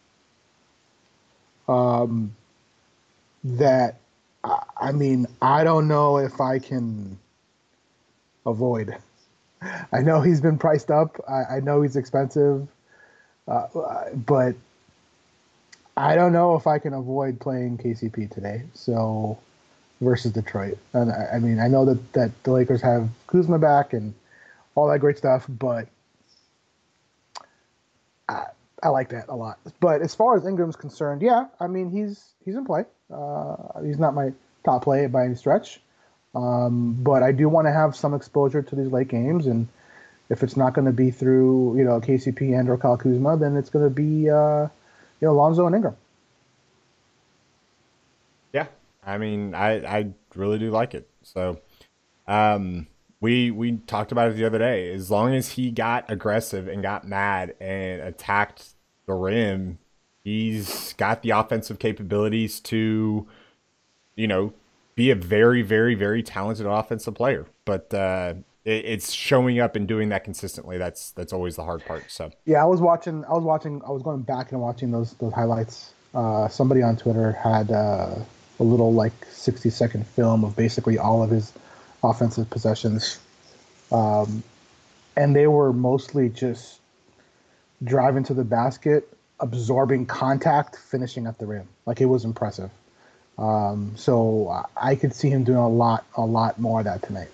Speaker 3: um, that, I mean, I don't know if I can avoid. I know he's been priced up. I, I know he's expensive. Uh, but I don't know if I can avoid playing K C P today. So... versus Detroit. And I, I mean, I know that, that the Lakers have Kuzma back and all that great stuff, but I, I like that a lot. But as far as Ingram's concerned, yeah, I mean, he's he's in play. Uh, he's not my top play by any stretch. Um, but I do want to have some exposure to these late games, and if it's not going to be through, you know, K C P and or Kyle Kuzma, then it's going to be, uh, you know, Lonzo and Ingram.
Speaker 2: Yeah, I mean, I I really do like it. So, um, we we talked about it the other day. As long as he got aggressive and got mad and attacked the rim, he's got the offensive capabilities to, you know, be a very, very, very talented offensive player. But uh, it, it's showing up and doing that consistently. That's that's always the hard part. So,
Speaker 3: Yeah, I was watching. I was watching. I was going back and watching those those highlights. Uh, somebody on Twitter had uh, a little like sixty second film of basically all of his offensive possessions, um, and they were mostly just driving to the basket, absorbing contact, finishing at the rim. Like it was impressive. Um, so I I could see him doing a lot, a lot more of that tonight.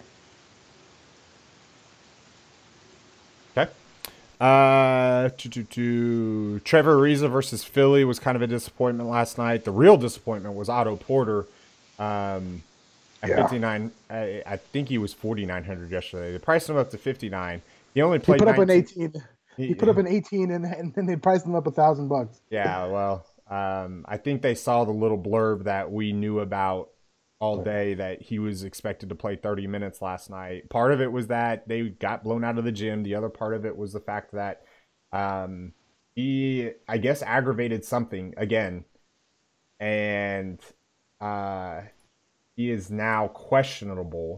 Speaker 2: okay. Uh, to, to, to Trevor Ariza versus Philly was kind of a disappointment last night. The real disappointment was Otto Porter. Um, at
Speaker 3: Yeah.
Speaker 2: fifty-nine, I, I think he was forty-nine hundred yesterday. They priced him up to fifty-nine. He only
Speaker 3: He
Speaker 2: played
Speaker 3: put up an
Speaker 2: nineteen.
Speaker 3: eighteen. He
Speaker 2: He,
Speaker 3: put up an eighteen, and and then they priced him up a thousand bucks.
Speaker 2: yeah, well, um, I think they saw the little blurb that we knew about all day that he was expected to play thirty minutes last night. Part of it was that they got blown out of the gym. The other part of it was the fact that um, he, I guess, aggravated something again, and uh, he is now questionable.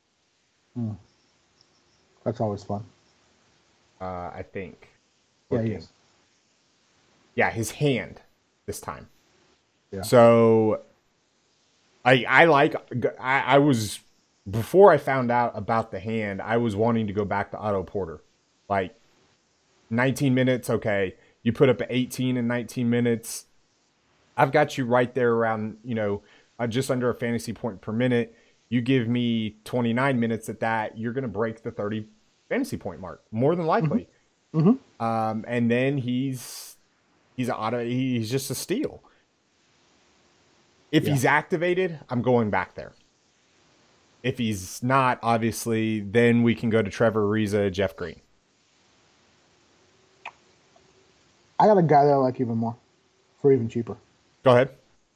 Speaker 3: That's always fun.
Speaker 2: Uh, I think.
Speaker 3: Yeah, he
Speaker 2: Looking.
Speaker 3: is.
Speaker 2: Yeah, his hand this time.
Speaker 3: Yeah.
Speaker 2: So I I like I, I was before I found out about the hand, I was wanting to go back to Otto Porter. Like nineteen minutes, okay. You put up eighteen in nineteen minutes. I've got you right there around, you know, uh, just under a fantasy point per minute. You give me twenty-nine minutes at that, you're going to break the thirty fantasy point mark, more than likely.
Speaker 3: Mm-hmm.
Speaker 2: Um, and then he's he's auto he's just a steal. If
Speaker 3: Yeah.
Speaker 2: he's activated, I'm going back there. If he's not, obviously, then we can go to Trevor Ariza, Jeff Green.
Speaker 3: I got a guy that I like even more, for even cheaper.
Speaker 2: Go ahead.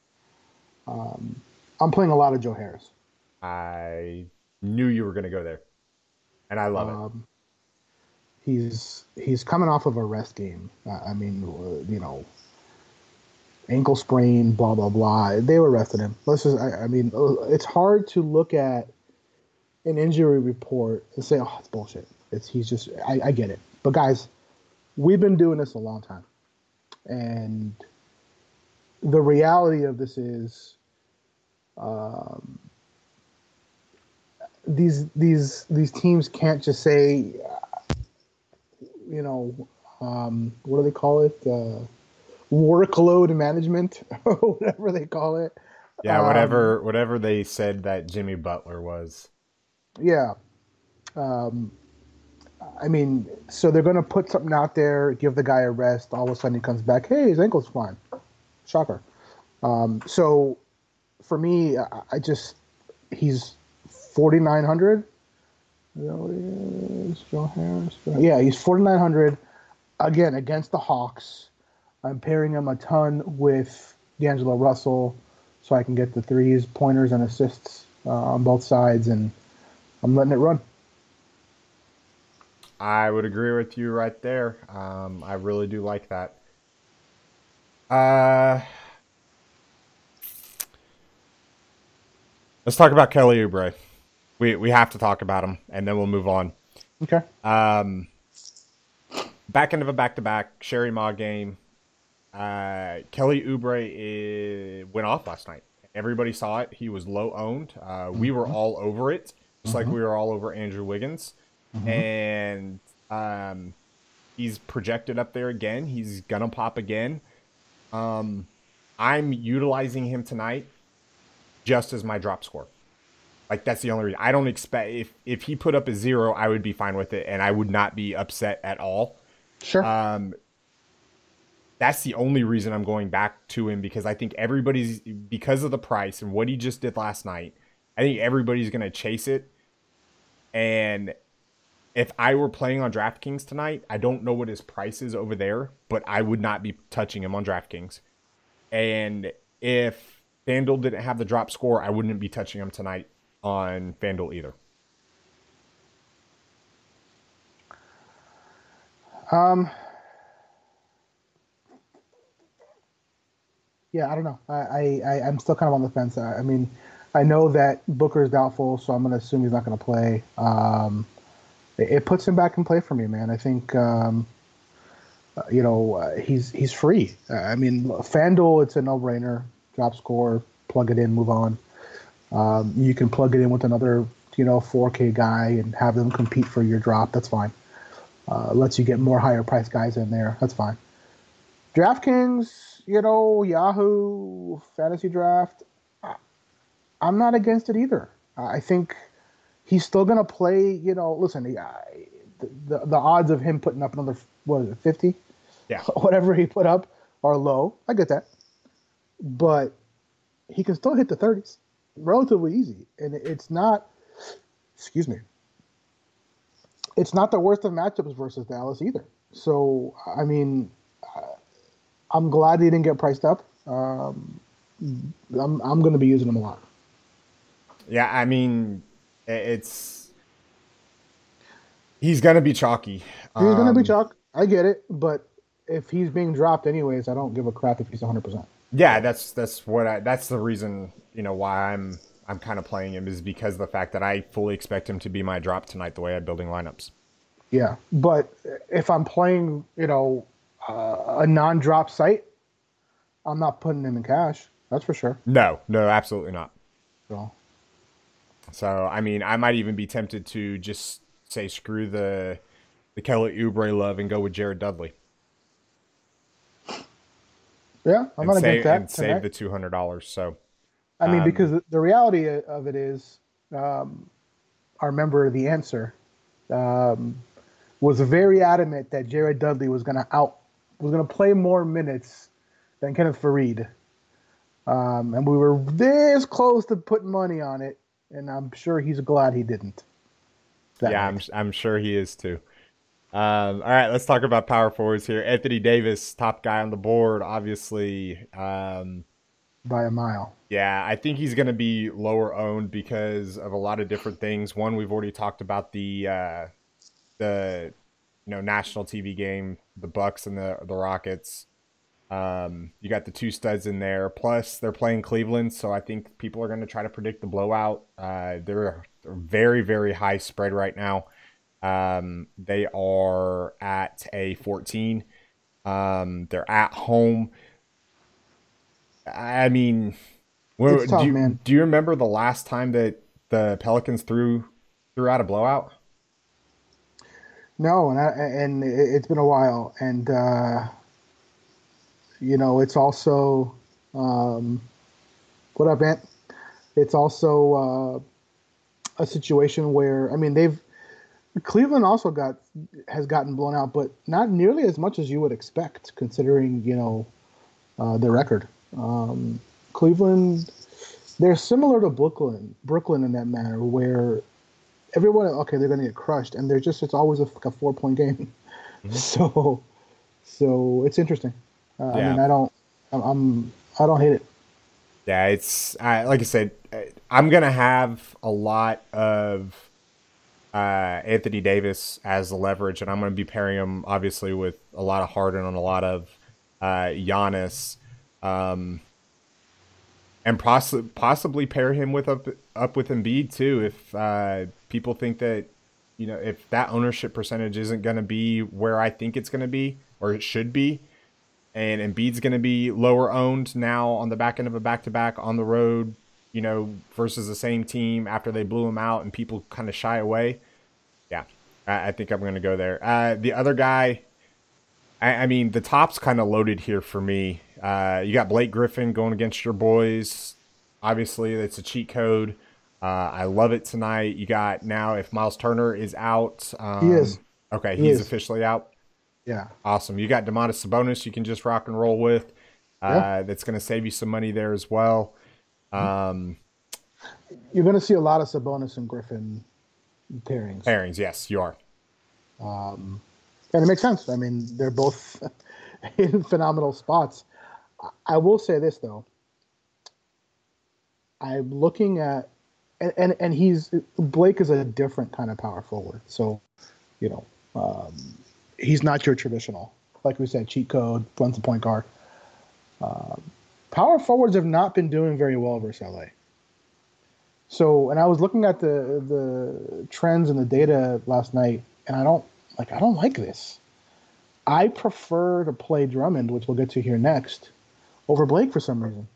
Speaker 3: I'm playing a lot of Joe Harris.
Speaker 2: I knew you were going to go there, and I love
Speaker 3: Um, he's he's coming off of a rest game. Uh, I mean, uh, you know, ankle sprain, blah blah blah. They were resting him. Let's just. I, I mean, uh, it's hard to look at an injury report and say, "Oh, it's bullshit." It's he's just. I, I get it, but guys, we've been doing this a long time, and the reality of this is, um, these these these teams can't just say, uh, you know, um, what do they call it? Uh, workload management or whatever they call it.
Speaker 2: it. Yeah,
Speaker 3: Um,
Speaker 2: whatever whatever they said that Jimmy Butler was.
Speaker 3: Yeah. Um, I mean, so they're going to put something out there, give the guy a rest. All of a sudden he comes back. Hey, his ankle's fine. Shocker. Um, so for me, I, I just, he's forty-nine hundred. Is that what he is? Joe Harris? Yeah, he's forty-nine hundred. Again, against the Hawks. I'm pairing him a ton with D'Angelo Russell so I can get the threes, pointers, and assists uh, on both sides, and I'm letting it run.
Speaker 2: I would agree with you right there. Um, I really do like that. Uh, let's talk about Kelly Oubre. We we have to talk about him, and then we'll move on.
Speaker 3: Okay.
Speaker 2: Um, back end of a back-to-back Sherry Ma game. Uh, Kelly Oubre is, went off last night. Everybody saw it. He was low owned. Uh, we were all over it, just like we were all over Andrew Wiggins. And um, he's projected up there again. He's gonna pop again. Um, I'm utilizing him tonight just as my drop score. Like that's the only reason. I don't expect if if he put up a zero, I would be fine with it, and I would not be upset at all.
Speaker 3: Sure.
Speaker 2: Um, that's the only reason I'm going back to him, because I think everybody's, because of the price and what he just did last night, I think everybody's going to chase it. And if I were playing on DraftKings tonight, I don't know what his price is over there, but I would not be touching him on DraftKings. And if FanDuel didn't have the drop score, I wouldn't be touching him tonight on FanDuel either.
Speaker 3: Um. Yeah, I don't know. I, I, I I'm still kind of on the fence. I, I mean, I know that Booker is doubtful, so I'm going to assume he's not going to play. Um, it, it puts him back in play for me, man. I think, um, uh, you know, uh, he's he's free. Uh, I mean, FanDuel, it's a no-brainer. Drop score, plug it in, move on. Um, you can plug it in with another, you know, four K guy and have them compete for your drop. That's fine. Uh, lets you get more higher price guys in there. That's fine. DraftKings, you know, Yahoo, Fantasy Draft, I, I'm not against it either. I think he's still going to play, you know, listen, the, the, the odds of him putting up another, what is it, fifty?
Speaker 2: Yeah.
Speaker 3: Whatever he put up are low. I get that. But he can still hit the thirties. Relatively easy. And it's not, excuse me, it's not the worst of matchups versus Dallas either. So, I mean, I'm glad he didn't get priced up. Um, I'm I'm going to be using him a lot.
Speaker 2: Yeah, I mean, it's he's going to be chalky.
Speaker 3: He's um, going to be chalk. I get it, but if he's being dropped anyways, I don't give a crap if he's one hundred percent.
Speaker 2: Yeah, that's that's what I, that's the reason, you know, why I'm I'm kind of playing him is because of the fact that I fully expect him to be my drop tonight the way I'm building lineups.
Speaker 3: Yeah, but if I'm playing, you know, uh, a non-drop site, I'm not putting him in cash. That's for sure.
Speaker 2: No, no, absolutely not.
Speaker 3: So,
Speaker 2: so I mean, I might even be tempted to just say screw the the Kelly Oubre love and go with Jared Dudley.
Speaker 3: Yeah, I'm
Speaker 2: and
Speaker 3: not
Speaker 2: save,
Speaker 3: against that.
Speaker 2: And save the two hundred dollars. So,
Speaker 3: I mean,
Speaker 2: um,
Speaker 3: because the reality of it is, um, our member of the answer um, was very adamant that Jared Dudley was going to out was going to play more minutes than Kenneth Faried, um, and we were this close to putting money on it, and I'm sure he's glad he didn't.
Speaker 2: That yeah, I'm I'm sure he is too. Um, all right, let's talk about power forwards here. Anthony Davis, top guy on the board, obviously. Um,
Speaker 3: By a mile.
Speaker 2: Yeah, I think he's going to be lower owned because of a lot of different things. One, we've already talked about the uh, the you know national T V game, the Bucks and the the Rockets. Um, you got the two studs in there. Plus, they're playing Cleveland, so I think people are going to try to predict the blowout. Uh, they're, they're very very high spread right now. Um, they are at a fourteen. Um, they're at home. I mean, well,
Speaker 3: tough,
Speaker 2: do, you,
Speaker 3: man.
Speaker 2: do you remember the last time that the Pelicans threw threw out a blowout?
Speaker 3: No, and I, and it's been a while, and uh, you know, it's also um, what up, Ant? It's also uh, a situation where I mean they've. Cleveland also got has gotten blown out, but not nearly as much as you would expect, considering you know uh, the record. Um, Cleveland, they're similar to Brooklyn, Brooklyn in that manner, where everyone okay they're going to get crushed, and they're just it's always a, a four point game. Mm-hmm. So, so it's interesting. Uh, yeah. I mean, I don't, I'm, I'm I don't hate it.
Speaker 2: Yeah, it's I, like I said, I'm gonna have a lot of. Uh, Anthony Davis as the leverage, and I'm going to be pairing him obviously with a lot of Harden and a lot of uh, Giannis, um, and poss- possibly pair him with up up with Embiid too. If uh, people think that you know if that ownership percentage isn't going to be where I think it's going to be or it should be, and Embiid's going to be lower owned now on the back end of a back to back on the road. You know, versus the same team after they blew him out and people kind of shy away. Yeah, I, I think I'm going to go there. Uh, the other guy, I, I mean, the top's kind of loaded here for me. Uh, you got Blake Griffin going against your boys. Obviously, it's a cheat code. Uh, I love it tonight. You got now if Miles Turner is out. Um,
Speaker 3: he is.
Speaker 2: Okay,
Speaker 3: he
Speaker 2: he's
Speaker 3: is.
Speaker 2: officially out.
Speaker 3: Yeah.
Speaker 2: Awesome. You got Domantas Sabonis you can just rock and roll with. Uh, yeah. That's going to save you some money there as well. Um,
Speaker 3: You're going to see a lot of Sabonis and Griffin pairings.
Speaker 2: Pairings, yes, you are.
Speaker 3: Um, and it makes sense. I mean, they're both in phenomenal spots. I will say this, though. I'm looking at, and, and, and he's, Blake is a different kind of power forward. So, you know, um, he's not your traditional, like we said, cheat code, runs the point guard. Um, power forwards have not been doing very well versus L A. So, and I was looking at the the trends and the data last night, and I don't like I don't like this. I prefer to play Drummond, which we'll get to here next, over Blake for some reason.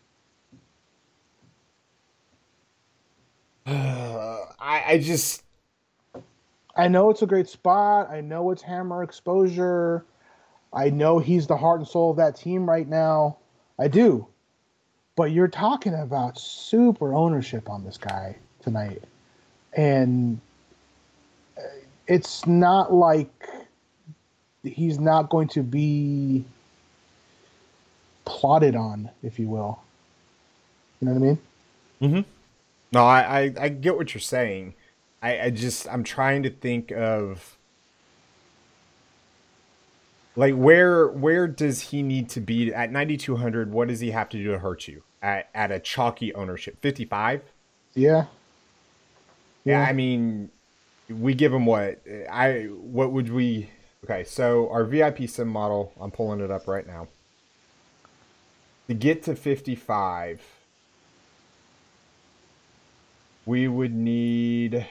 Speaker 2: Uh, I, I just
Speaker 3: I know it's a great spot. I know it's hammer exposure. I know he's the heart and soul of that team right now. I do. But you're talking about super ownership on this guy tonight. And it's not like he's not going to be plotted on, if you will. You know what I mean?
Speaker 2: Mm-hmm. No, I, I, I get what you're saying. I, I just, I'm trying to think of, like, where where does he need to be at ninety-two hundred? What does he have to do to hurt you at, at a chalky ownership? fifty-five?
Speaker 3: Yeah.
Speaker 2: Yeah, I mean, we give him what? I what would we? Okay, so our V I P sim model, I'm pulling it up right now. To get to fifty-five, we would need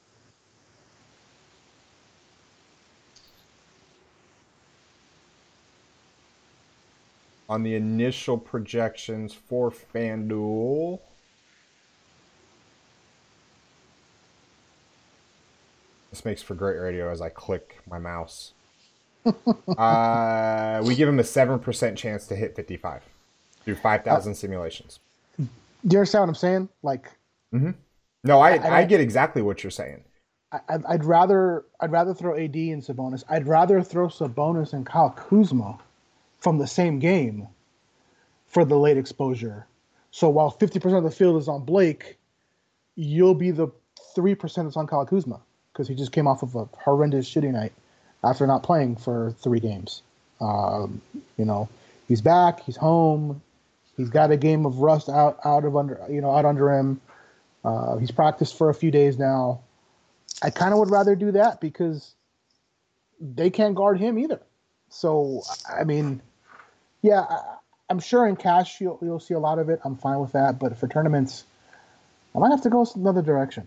Speaker 2: on the initial projections for FanDuel. This makes for great radio as I click my mouse. uh, we give him a seven percent chance to hit fifty-five through five thousand uh, simulations.
Speaker 3: Do you understand what I'm saying? Like,
Speaker 2: mm-hmm. No, I, I, I get exactly what you're saying.
Speaker 3: I, I'd rather I'd rather throw A D and Sabonis. I'd rather throw Sabonis and Kyle Kuzma from the same game for the late exposure. So while fifty percent of the field is on Blake, you'll be the three percent that's on Kyle Kuzma because he just came off of a horrendous shooting night after not playing for three games. Um, you know, he's back, he's home, he's got a game of rust out out of under you know out under him. Uh, he's practiced for a few days now. I kind of would rather do that because they can't guard him either. So, I mean, yeah, I, I'm sure in cash you'll, you'll see a lot of it. I'm fine with that. But for tournaments, I might have to go another direction.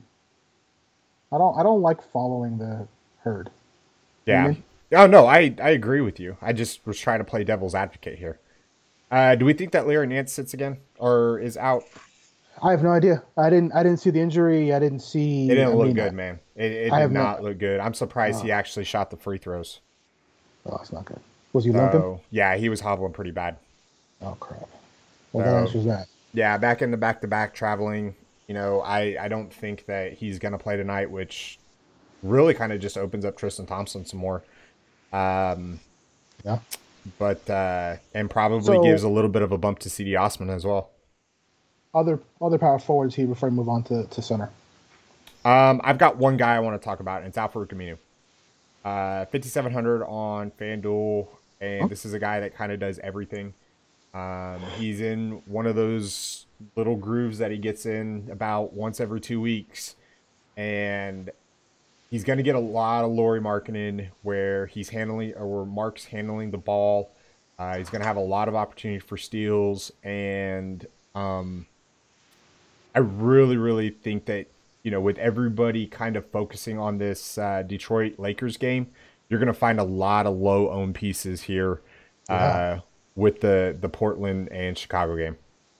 Speaker 3: I don't I don't like following the herd.
Speaker 2: Yeah.
Speaker 3: You know I mean?
Speaker 2: Oh, no, I, I agree with you. I just was trying to play devil's advocate here. Uh, do we think that Larry Nance sits again or is out?
Speaker 3: I have no idea. I didn't. I didn't see the injury. I didn't see.
Speaker 2: It didn't
Speaker 3: I
Speaker 2: look
Speaker 3: mean,
Speaker 2: good, man. It, it did not no, look good. I'm surprised
Speaker 3: oh.
Speaker 2: he actually shot the free throws.
Speaker 3: Oh, that's not good. Was he
Speaker 2: so,
Speaker 3: limping?
Speaker 2: Yeah, he was hobbling pretty bad.
Speaker 3: Oh crap. Well,
Speaker 2: so,
Speaker 3: that answers that.
Speaker 2: Yeah, back in the back-to-back traveling. You know, I I don't think that he's gonna play tonight, which really kind of just opens up Tristan Thompson some more. Um,
Speaker 3: yeah.
Speaker 2: But uh, and probably
Speaker 3: so,
Speaker 2: gives a little bit of a bump to C D Osman as well.
Speaker 3: Other other power forwards here before I move on to, to center.
Speaker 2: Um, I've got one guy I want to talk about, and it's Al-Farouq Aminu. Uh, fifty-seven hundred on FanDuel, and huh? This is a guy that kind of does everything. Um, he's in one of those little grooves that he gets in about once every two weeks, and he's going to get a lot of Lauri Markkanen where he's handling, or Mark's handling the ball. Uh, he's going to have a lot of opportunity for steals, and um, I really, really think that, you know, with everybody kind of focusing on this uh, Detroit Lakers game, you're going to find a lot of low-owned pieces here uh, yeah. with the, the Portland and Chicago game.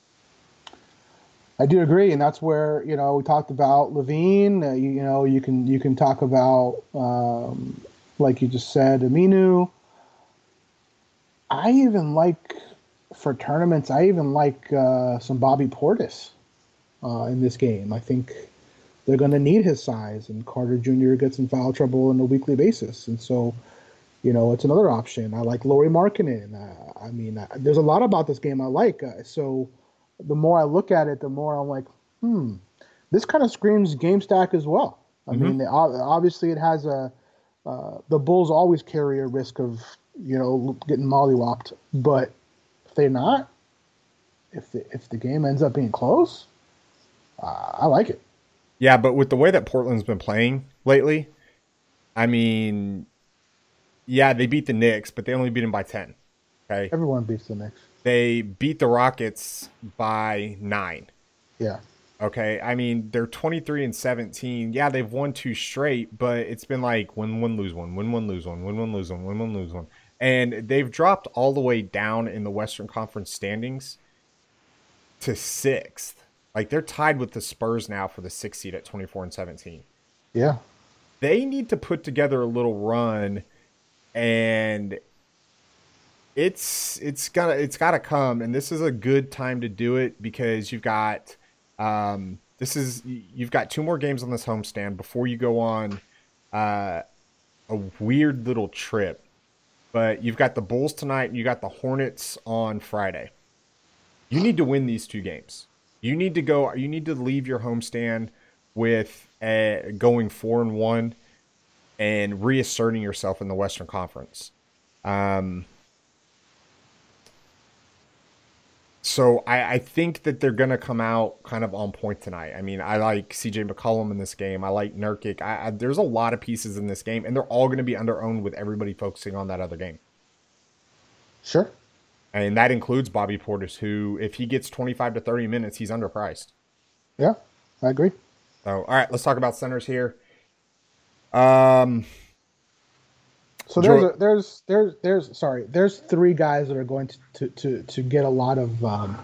Speaker 3: I do agree, and that's where, you know, we talked about Levine. Uh, you, you know, you can you can talk about, um, like you just said, Aminu. I even like, for tournaments, I even like uh, some Bobby Portis uh, in this game. I think they're going to need his size, and Carter Junior gets in foul trouble on a weekly basis. And so, you know, it's another option. I like Lauri Markkanen. Uh, I mean, uh, there's a lot about this game I like. Uh, so the more I look at it, the more I'm like, hmm, this kind of screams game stack as well. I mm-hmm. mean, they, obviously it has a uh, – the Bulls always carry a risk of, you know, getting mollywopped. But if they're not, if the, if the game ends up being close, Uh, I like it.
Speaker 2: Yeah, but with the way that Portland's been playing lately, I mean, yeah, they beat the Knicks, but they only beat them by ten. Okay.
Speaker 3: Everyone beats the Knicks.
Speaker 2: They beat the Rockets by nine.
Speaker 3: Yeah.
Speaker 2: Okay. I mean, they're twenty-three and seventeen. Yeah, they've won two straight, but it's been like win one, lose one, win one, lose one, win one, lose one, win one, lose one. And they've dropped all the way down in the Western Conference standings to sixth. Like they're tied with the Spurs now for the sixth seed at twenty-four and seventeen.
Speaker 3: Yeah.
Speaker 2: They need to put together a little run, and it's it's gonna it's gotta come, and this is a good time to do it because you've got um this is you've got two more games on this homestand before you go on uh a weird little trip. But you've got the Bulls tonight and you got the Hornets on Friday. You need to win these two games. You need to go you need to leave your homestand with a, going four and one and reasserting yourself in the Western Conference. Um So I, I think that they're going to come out kind of on point tonight. I mean, I like C J McCollum in this game. I like Nurkic. I, I, there's a lot of pieces in this game, and they're all going to be under-owned with everybody focusing on that other game.
Speaker 3: Sure.
Speaker 2: And that includes Bobby Portis, who, if he gets twenty-five to thirty minutes, he's underpriced.
Speaker 3: Yeah, I agree.
Speaker 2: So, all right, let's talk about centers here. Um,
Speaker 3: So there's a, there's there's there's sorry there's three guys that are going to to, to, to get a lot of um,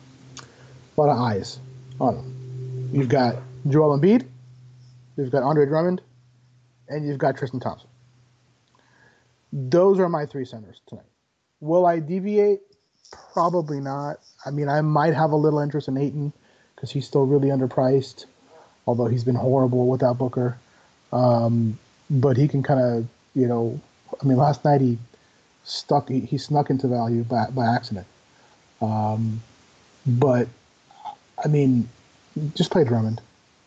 Speaker 3: a lot of eyes on them. You've got Joel Embiid, you've got Andre Drummond, and you've got Tristan Thompson. Those are my three centers tonight. Will I deviate? Probably not. I mean, I might have a little interest in Ayton because he's still really underpriced, although he's been horrible without Booker. Um, but he can kind of, you know, I mean, last night he stuck, he, he snuck into value by, by accident. Um, but, I mean, just play Drummond.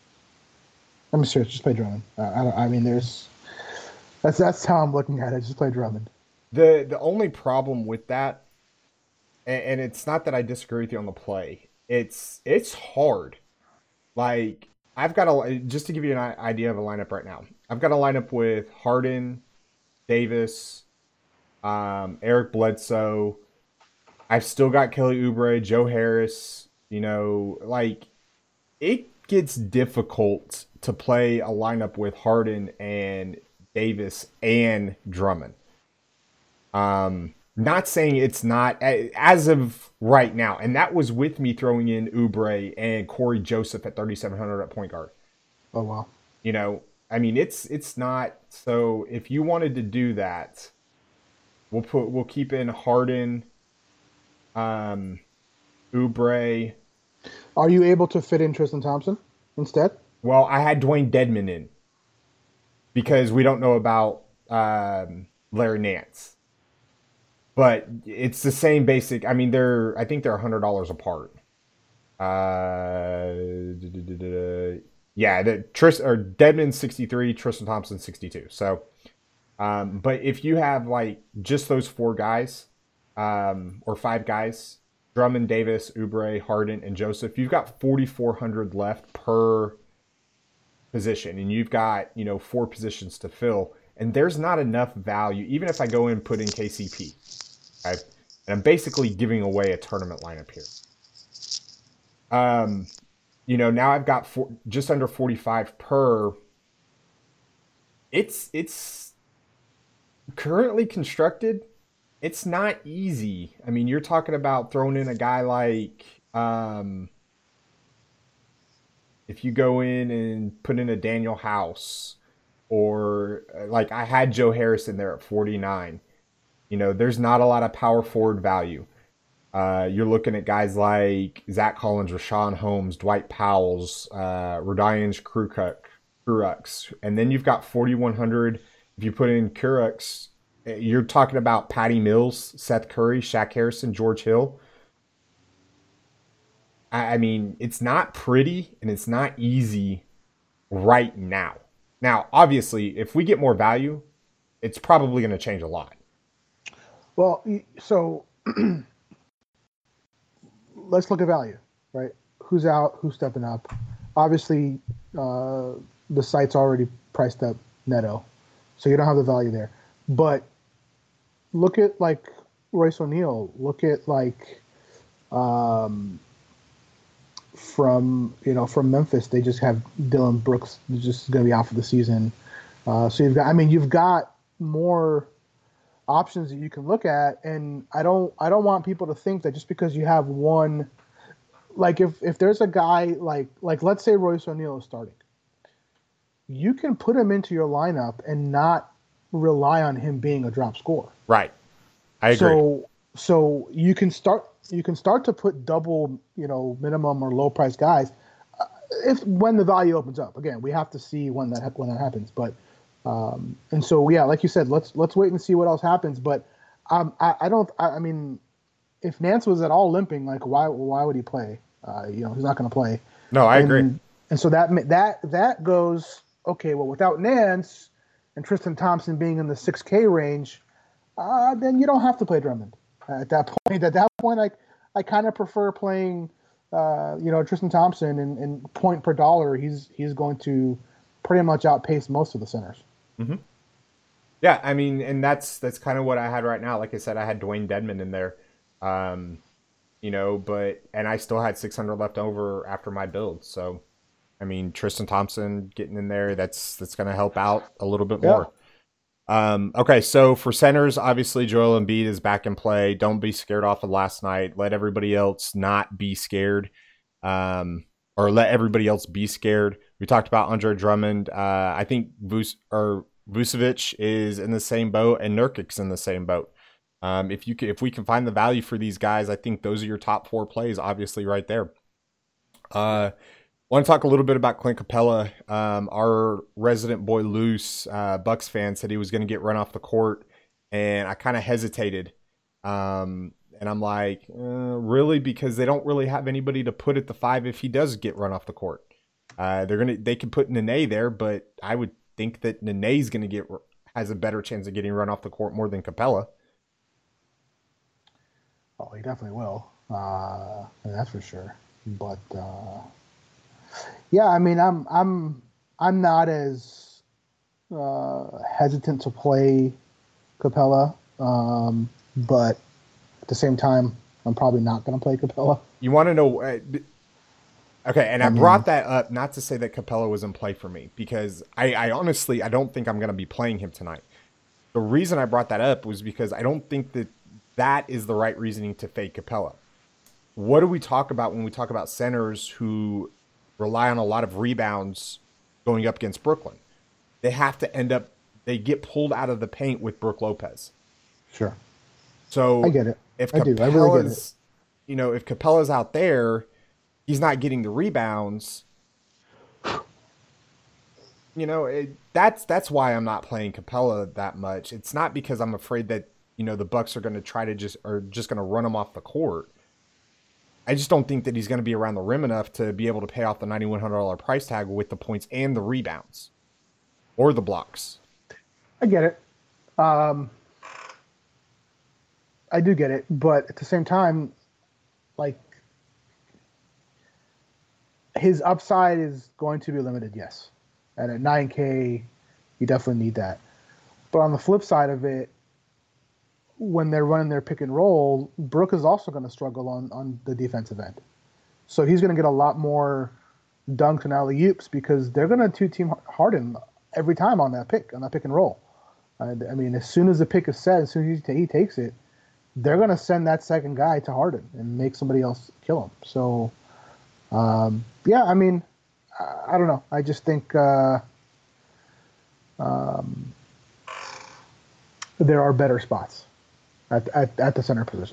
Speaker 3: I'm serious, just play Drummond. Uh, I, don't, I mean, there's, that's that's how I'm looking at it. Just play Drummond.
Speaker 2: The the only problem with that, and, and it's not that I disagree with you on the play, it's it's hard. Like, I've got a, just to give you an idea of a lineup right now, I've got a lineup with Harden, Davis, um, Eric Bledsoe. I've still got Kelly Oubre, Joe Harris. You know, like, it gets difficult to play a lineup with Harden and Davis and Drummond. Um, not saying it's not as of right now, and that was with me throwing in Oubre and Corey Joseph at thirty-seven hundred at point guard.
Speaker 3: Oh wow!
Speaker 2: You know, I mean, it's it's not. So if you wanted to do that, we'll put we'll keep in Harden, um, Oubre.
Speaker 3: Are you able to fit in Tristan Thompson instead?
Speaker 2: Well, I had Dwayne Dedmon in because we don't know about um, Larry Nance. But it's the same basic. I mean, they're. I think they're a hundred dollars apart. Uh, yeah, the Tris or Dedmon sixty three, Tristan Thompson sixty two. So, um, but if you have like just those four guys, um, or five guys, Drummond, Davis, Oubre, Harden, and Joseph, you've got forty four hundred left per position, and you've got you know four positions to fill, and there's not enough value. Even if I go in and put in K C P. Okay? And I'm basically giving away a tournament lineup here. Um, you know, now I've got four, just under forty-five per. It's it's currently constructed. It's not easy. I mean, you're talking about throwing in a guy like um, if you go in and put in a Daniel House, or like I had Joe Harris in there at forty-nine. You know, there's not a lot of power forward value. Uh, you're looking at guys like Zach Collins, Rashawn Holmes, Dwight Powell's, uh, Rodions Kurucs. And then you've got forty-one hundred. If you put in Kurucs, you're talking about Patty Mills, Seth Curry, Shaq Harrison, George Hill. I, I mean, it's not pretty and it's not easy right now. Now, obviously, if we get more value, it's probably going to change a lot.
Speaker 3: Well, so let's look at value, right? Who's out? Who's stepping up? obviously uh, the site's already priced up Neto, so you don't have the value there. But look at like Royce O'Neal. Look at like um, from you know from Memphis, they just have Dylan Brooks just going to be out for the season. Uh, so you've got, I mean, you've got more options that you can look at, and I don't, I don't want people to think that just because you have one, like if if there's a guy like like let's say Royce O'Neal is starting, you can put him into your lineup and not rely on him being a drop scorer.
Speaker 2: Right, I agree.
Speaker 3: So so you can start you can start to put double you know minimum or low price guys uh, if when the value opens up. Again, we have to see when that when that happens, but. Um, and so, yeah, like you said, let's let's wait and see what else happens. But um, I, I don't. I, I mean, if Nance was at all limping, like why why would he play? Uh, you know, he's not going to play.
Speaker 2: No, I
Speaker 3: and,
Speaker 2: agree.
Speaker 3: And so that that that goes okay. Well, without Nance and Tristan Thompson being in the six K range, uh, then you don't have to play Drummond at that point. At that point, I I kind of prefer playing, uh, you know, Tristan Thompson and, and point per dollar. He's he's going to pretty much outpace most of the centers.
Speaker 2: Mm-hmm. Yeah, I mean, and that's that's kind of what I had right now. Like I said, I had Dwayne Dedmon in there, um, you know, but and I still had six hundred left over after my build. So, I mean, Tristan Thompson getting in there, that's that's going to help out a little bit more. Yeah. Um, okay, so for centers, obviously Joel Embiid is back in play. Don't be scared off of last night. Let everybody else not be scared, um, or let everybody else be scared. We talked about Andre Drummond. Uh, I think Vus or Vucevic is in the same boat, and Nurkic's in the same boat. Um, if you can, if we can find the value for these guys, I think those are your top four plays, obviously, right there. Uh, want to talk a little bit about Clint Capella. Um, our resident boy Luce, uh, Bucks fan, said he was going to get run off the court, and I kind of hesitated. Um, and I'm like, uh, really? Because they don't really have anybody to put at the five if he does get run off the court. Uh, they're gonna they can put Nene there, but I would think that Nene's gonna get has a better chance of getting run off the court more than Capella.
Speaker 3: Oh, he definitely will. Uh, that's for sure. But uh, yeah, I mean, I'm I'm I'm not as uh, hesitant to play Capella, um, but at the same time, I'm probably not going to play Capella.
Speaker 2: You want to know? Uh, Okay, and I, I mean, brought that up not to say that Capella was in play for me, because I, I honestly, I don't think I'm going to be playing him tonight. The reason I brought that up was because I don't think that that is the right reasoning to fade Capella. What do we talk about when we talk about centers who rely on a lot of rebounds going up against Brooklyn? They have to end up, they get pulled out of the paint with Brook Lopez.
Speaker 3: Sure.
Speaker 2: So
Speaker 3: I get it.
Speaker 2: If
Speaker 3: I do. I really get it.
Speaker 2: You know, if Capella's out there, he's not getting the rebounds. You know, it, that's that's why I'm not playing Capella that much. It's not because I'm afraid that, you know, the Bucks are going to try to just are just going to run him off the court. I just don't think that he's going to be around the rim enough to be able to pay off the ninety-one hundred dollars price tag with the points and the rebounds or the blocks.
Speaker 3: I get it. Um, I do get it, but at the same time, like, his upside is going to be limited, yes. And at nine K, you definitely need that. But on the flip side of it, when they're running their pick and roll, Brook is also going to struggle on, on the defensive end. So he's going to get a lot more dunks and alley-oops because they're going to two-team Harden every time on that pick, on that pick and roll. Uh, I mean, as soon as the pick is set, as soon as he, he takes it, they're going to send that second guy to Harden and make somebody else kill him. So, um, yeah, I mean, I, I don't know. I just think uh, um, there are better spots at, at, at the center position.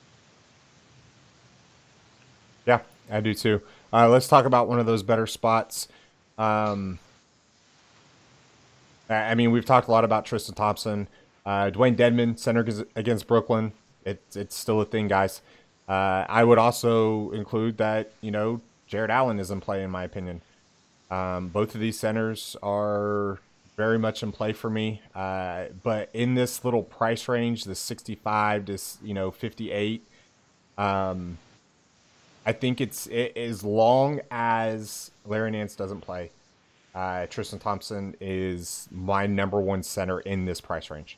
Speaker 2: Yeah, I do too. Uh, let's talk about one of those better spots. Um, I mean, we've talked a lot about Tristan Thompson. Uh, Dwayne Dedmon, center against Brooklyn. It, it's still a thing, guys. Uh, I would also include that, you know, Jared Allen is in play, in my opinion. Um, both of these centers are very much in play for me. Uh, but in this little price range, the sixty-five to, you know, fifty-eight, um, I think it's it, as long as Larry Nance doesn't play, uh, Tristan Thompson is my number one center in this price range.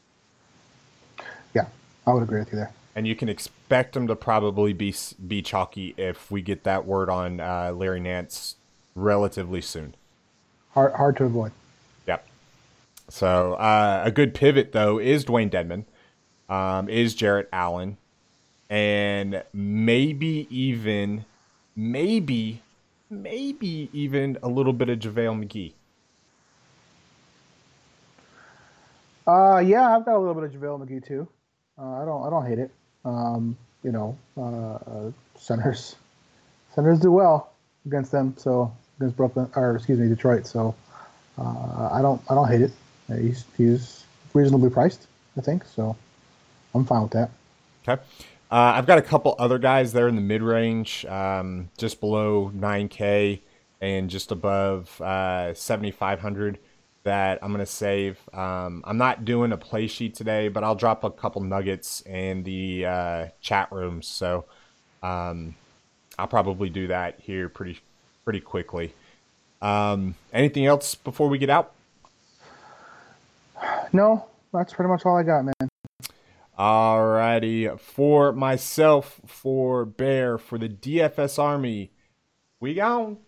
Speaker 3: Yeah, I would agree with you there.
Speaker 2: And you can expect him to probably be be chalky if we get that word on uh, Larry Nance relatively soon.
Speaker 3: Hard hard to avoid.
Speaker 2: Yep. So uh, a good pivot though is Dwayne Dedmon, um, is Jarrett Allen. And maybe even, maybe, maybe even a little bit of JaVale McGee.
Speaker 3: Uh, yeah, I've got a little bit of JaVale McGee too. Uh, I don't, I don't hate it. Um, you know, uh, uh, centers, centers do well against them. So against Brooklyn, or excuse me, Detroit. So uh, I don't, I don't hate it. He's, he's reasonably priced, I think. So I'm fine with that.
Speaker 2: Okay. Uh, I've got a couple other guys there in the mid-range, um, just below nine K and just above uh, seventy-five hundred that I'm going to save. Um, I'm not doing a play sheet today, but I'll drop a couple nuggets in the uh, chat rooms. So um, I'll probably do that here pretty pretty quickly. Um, anything else before we get out?
Speaker 3: No, that's pretty much all I got, man.
Speaker 2: Alrighty, for myself, for Bear, for the D F S Army, we gone.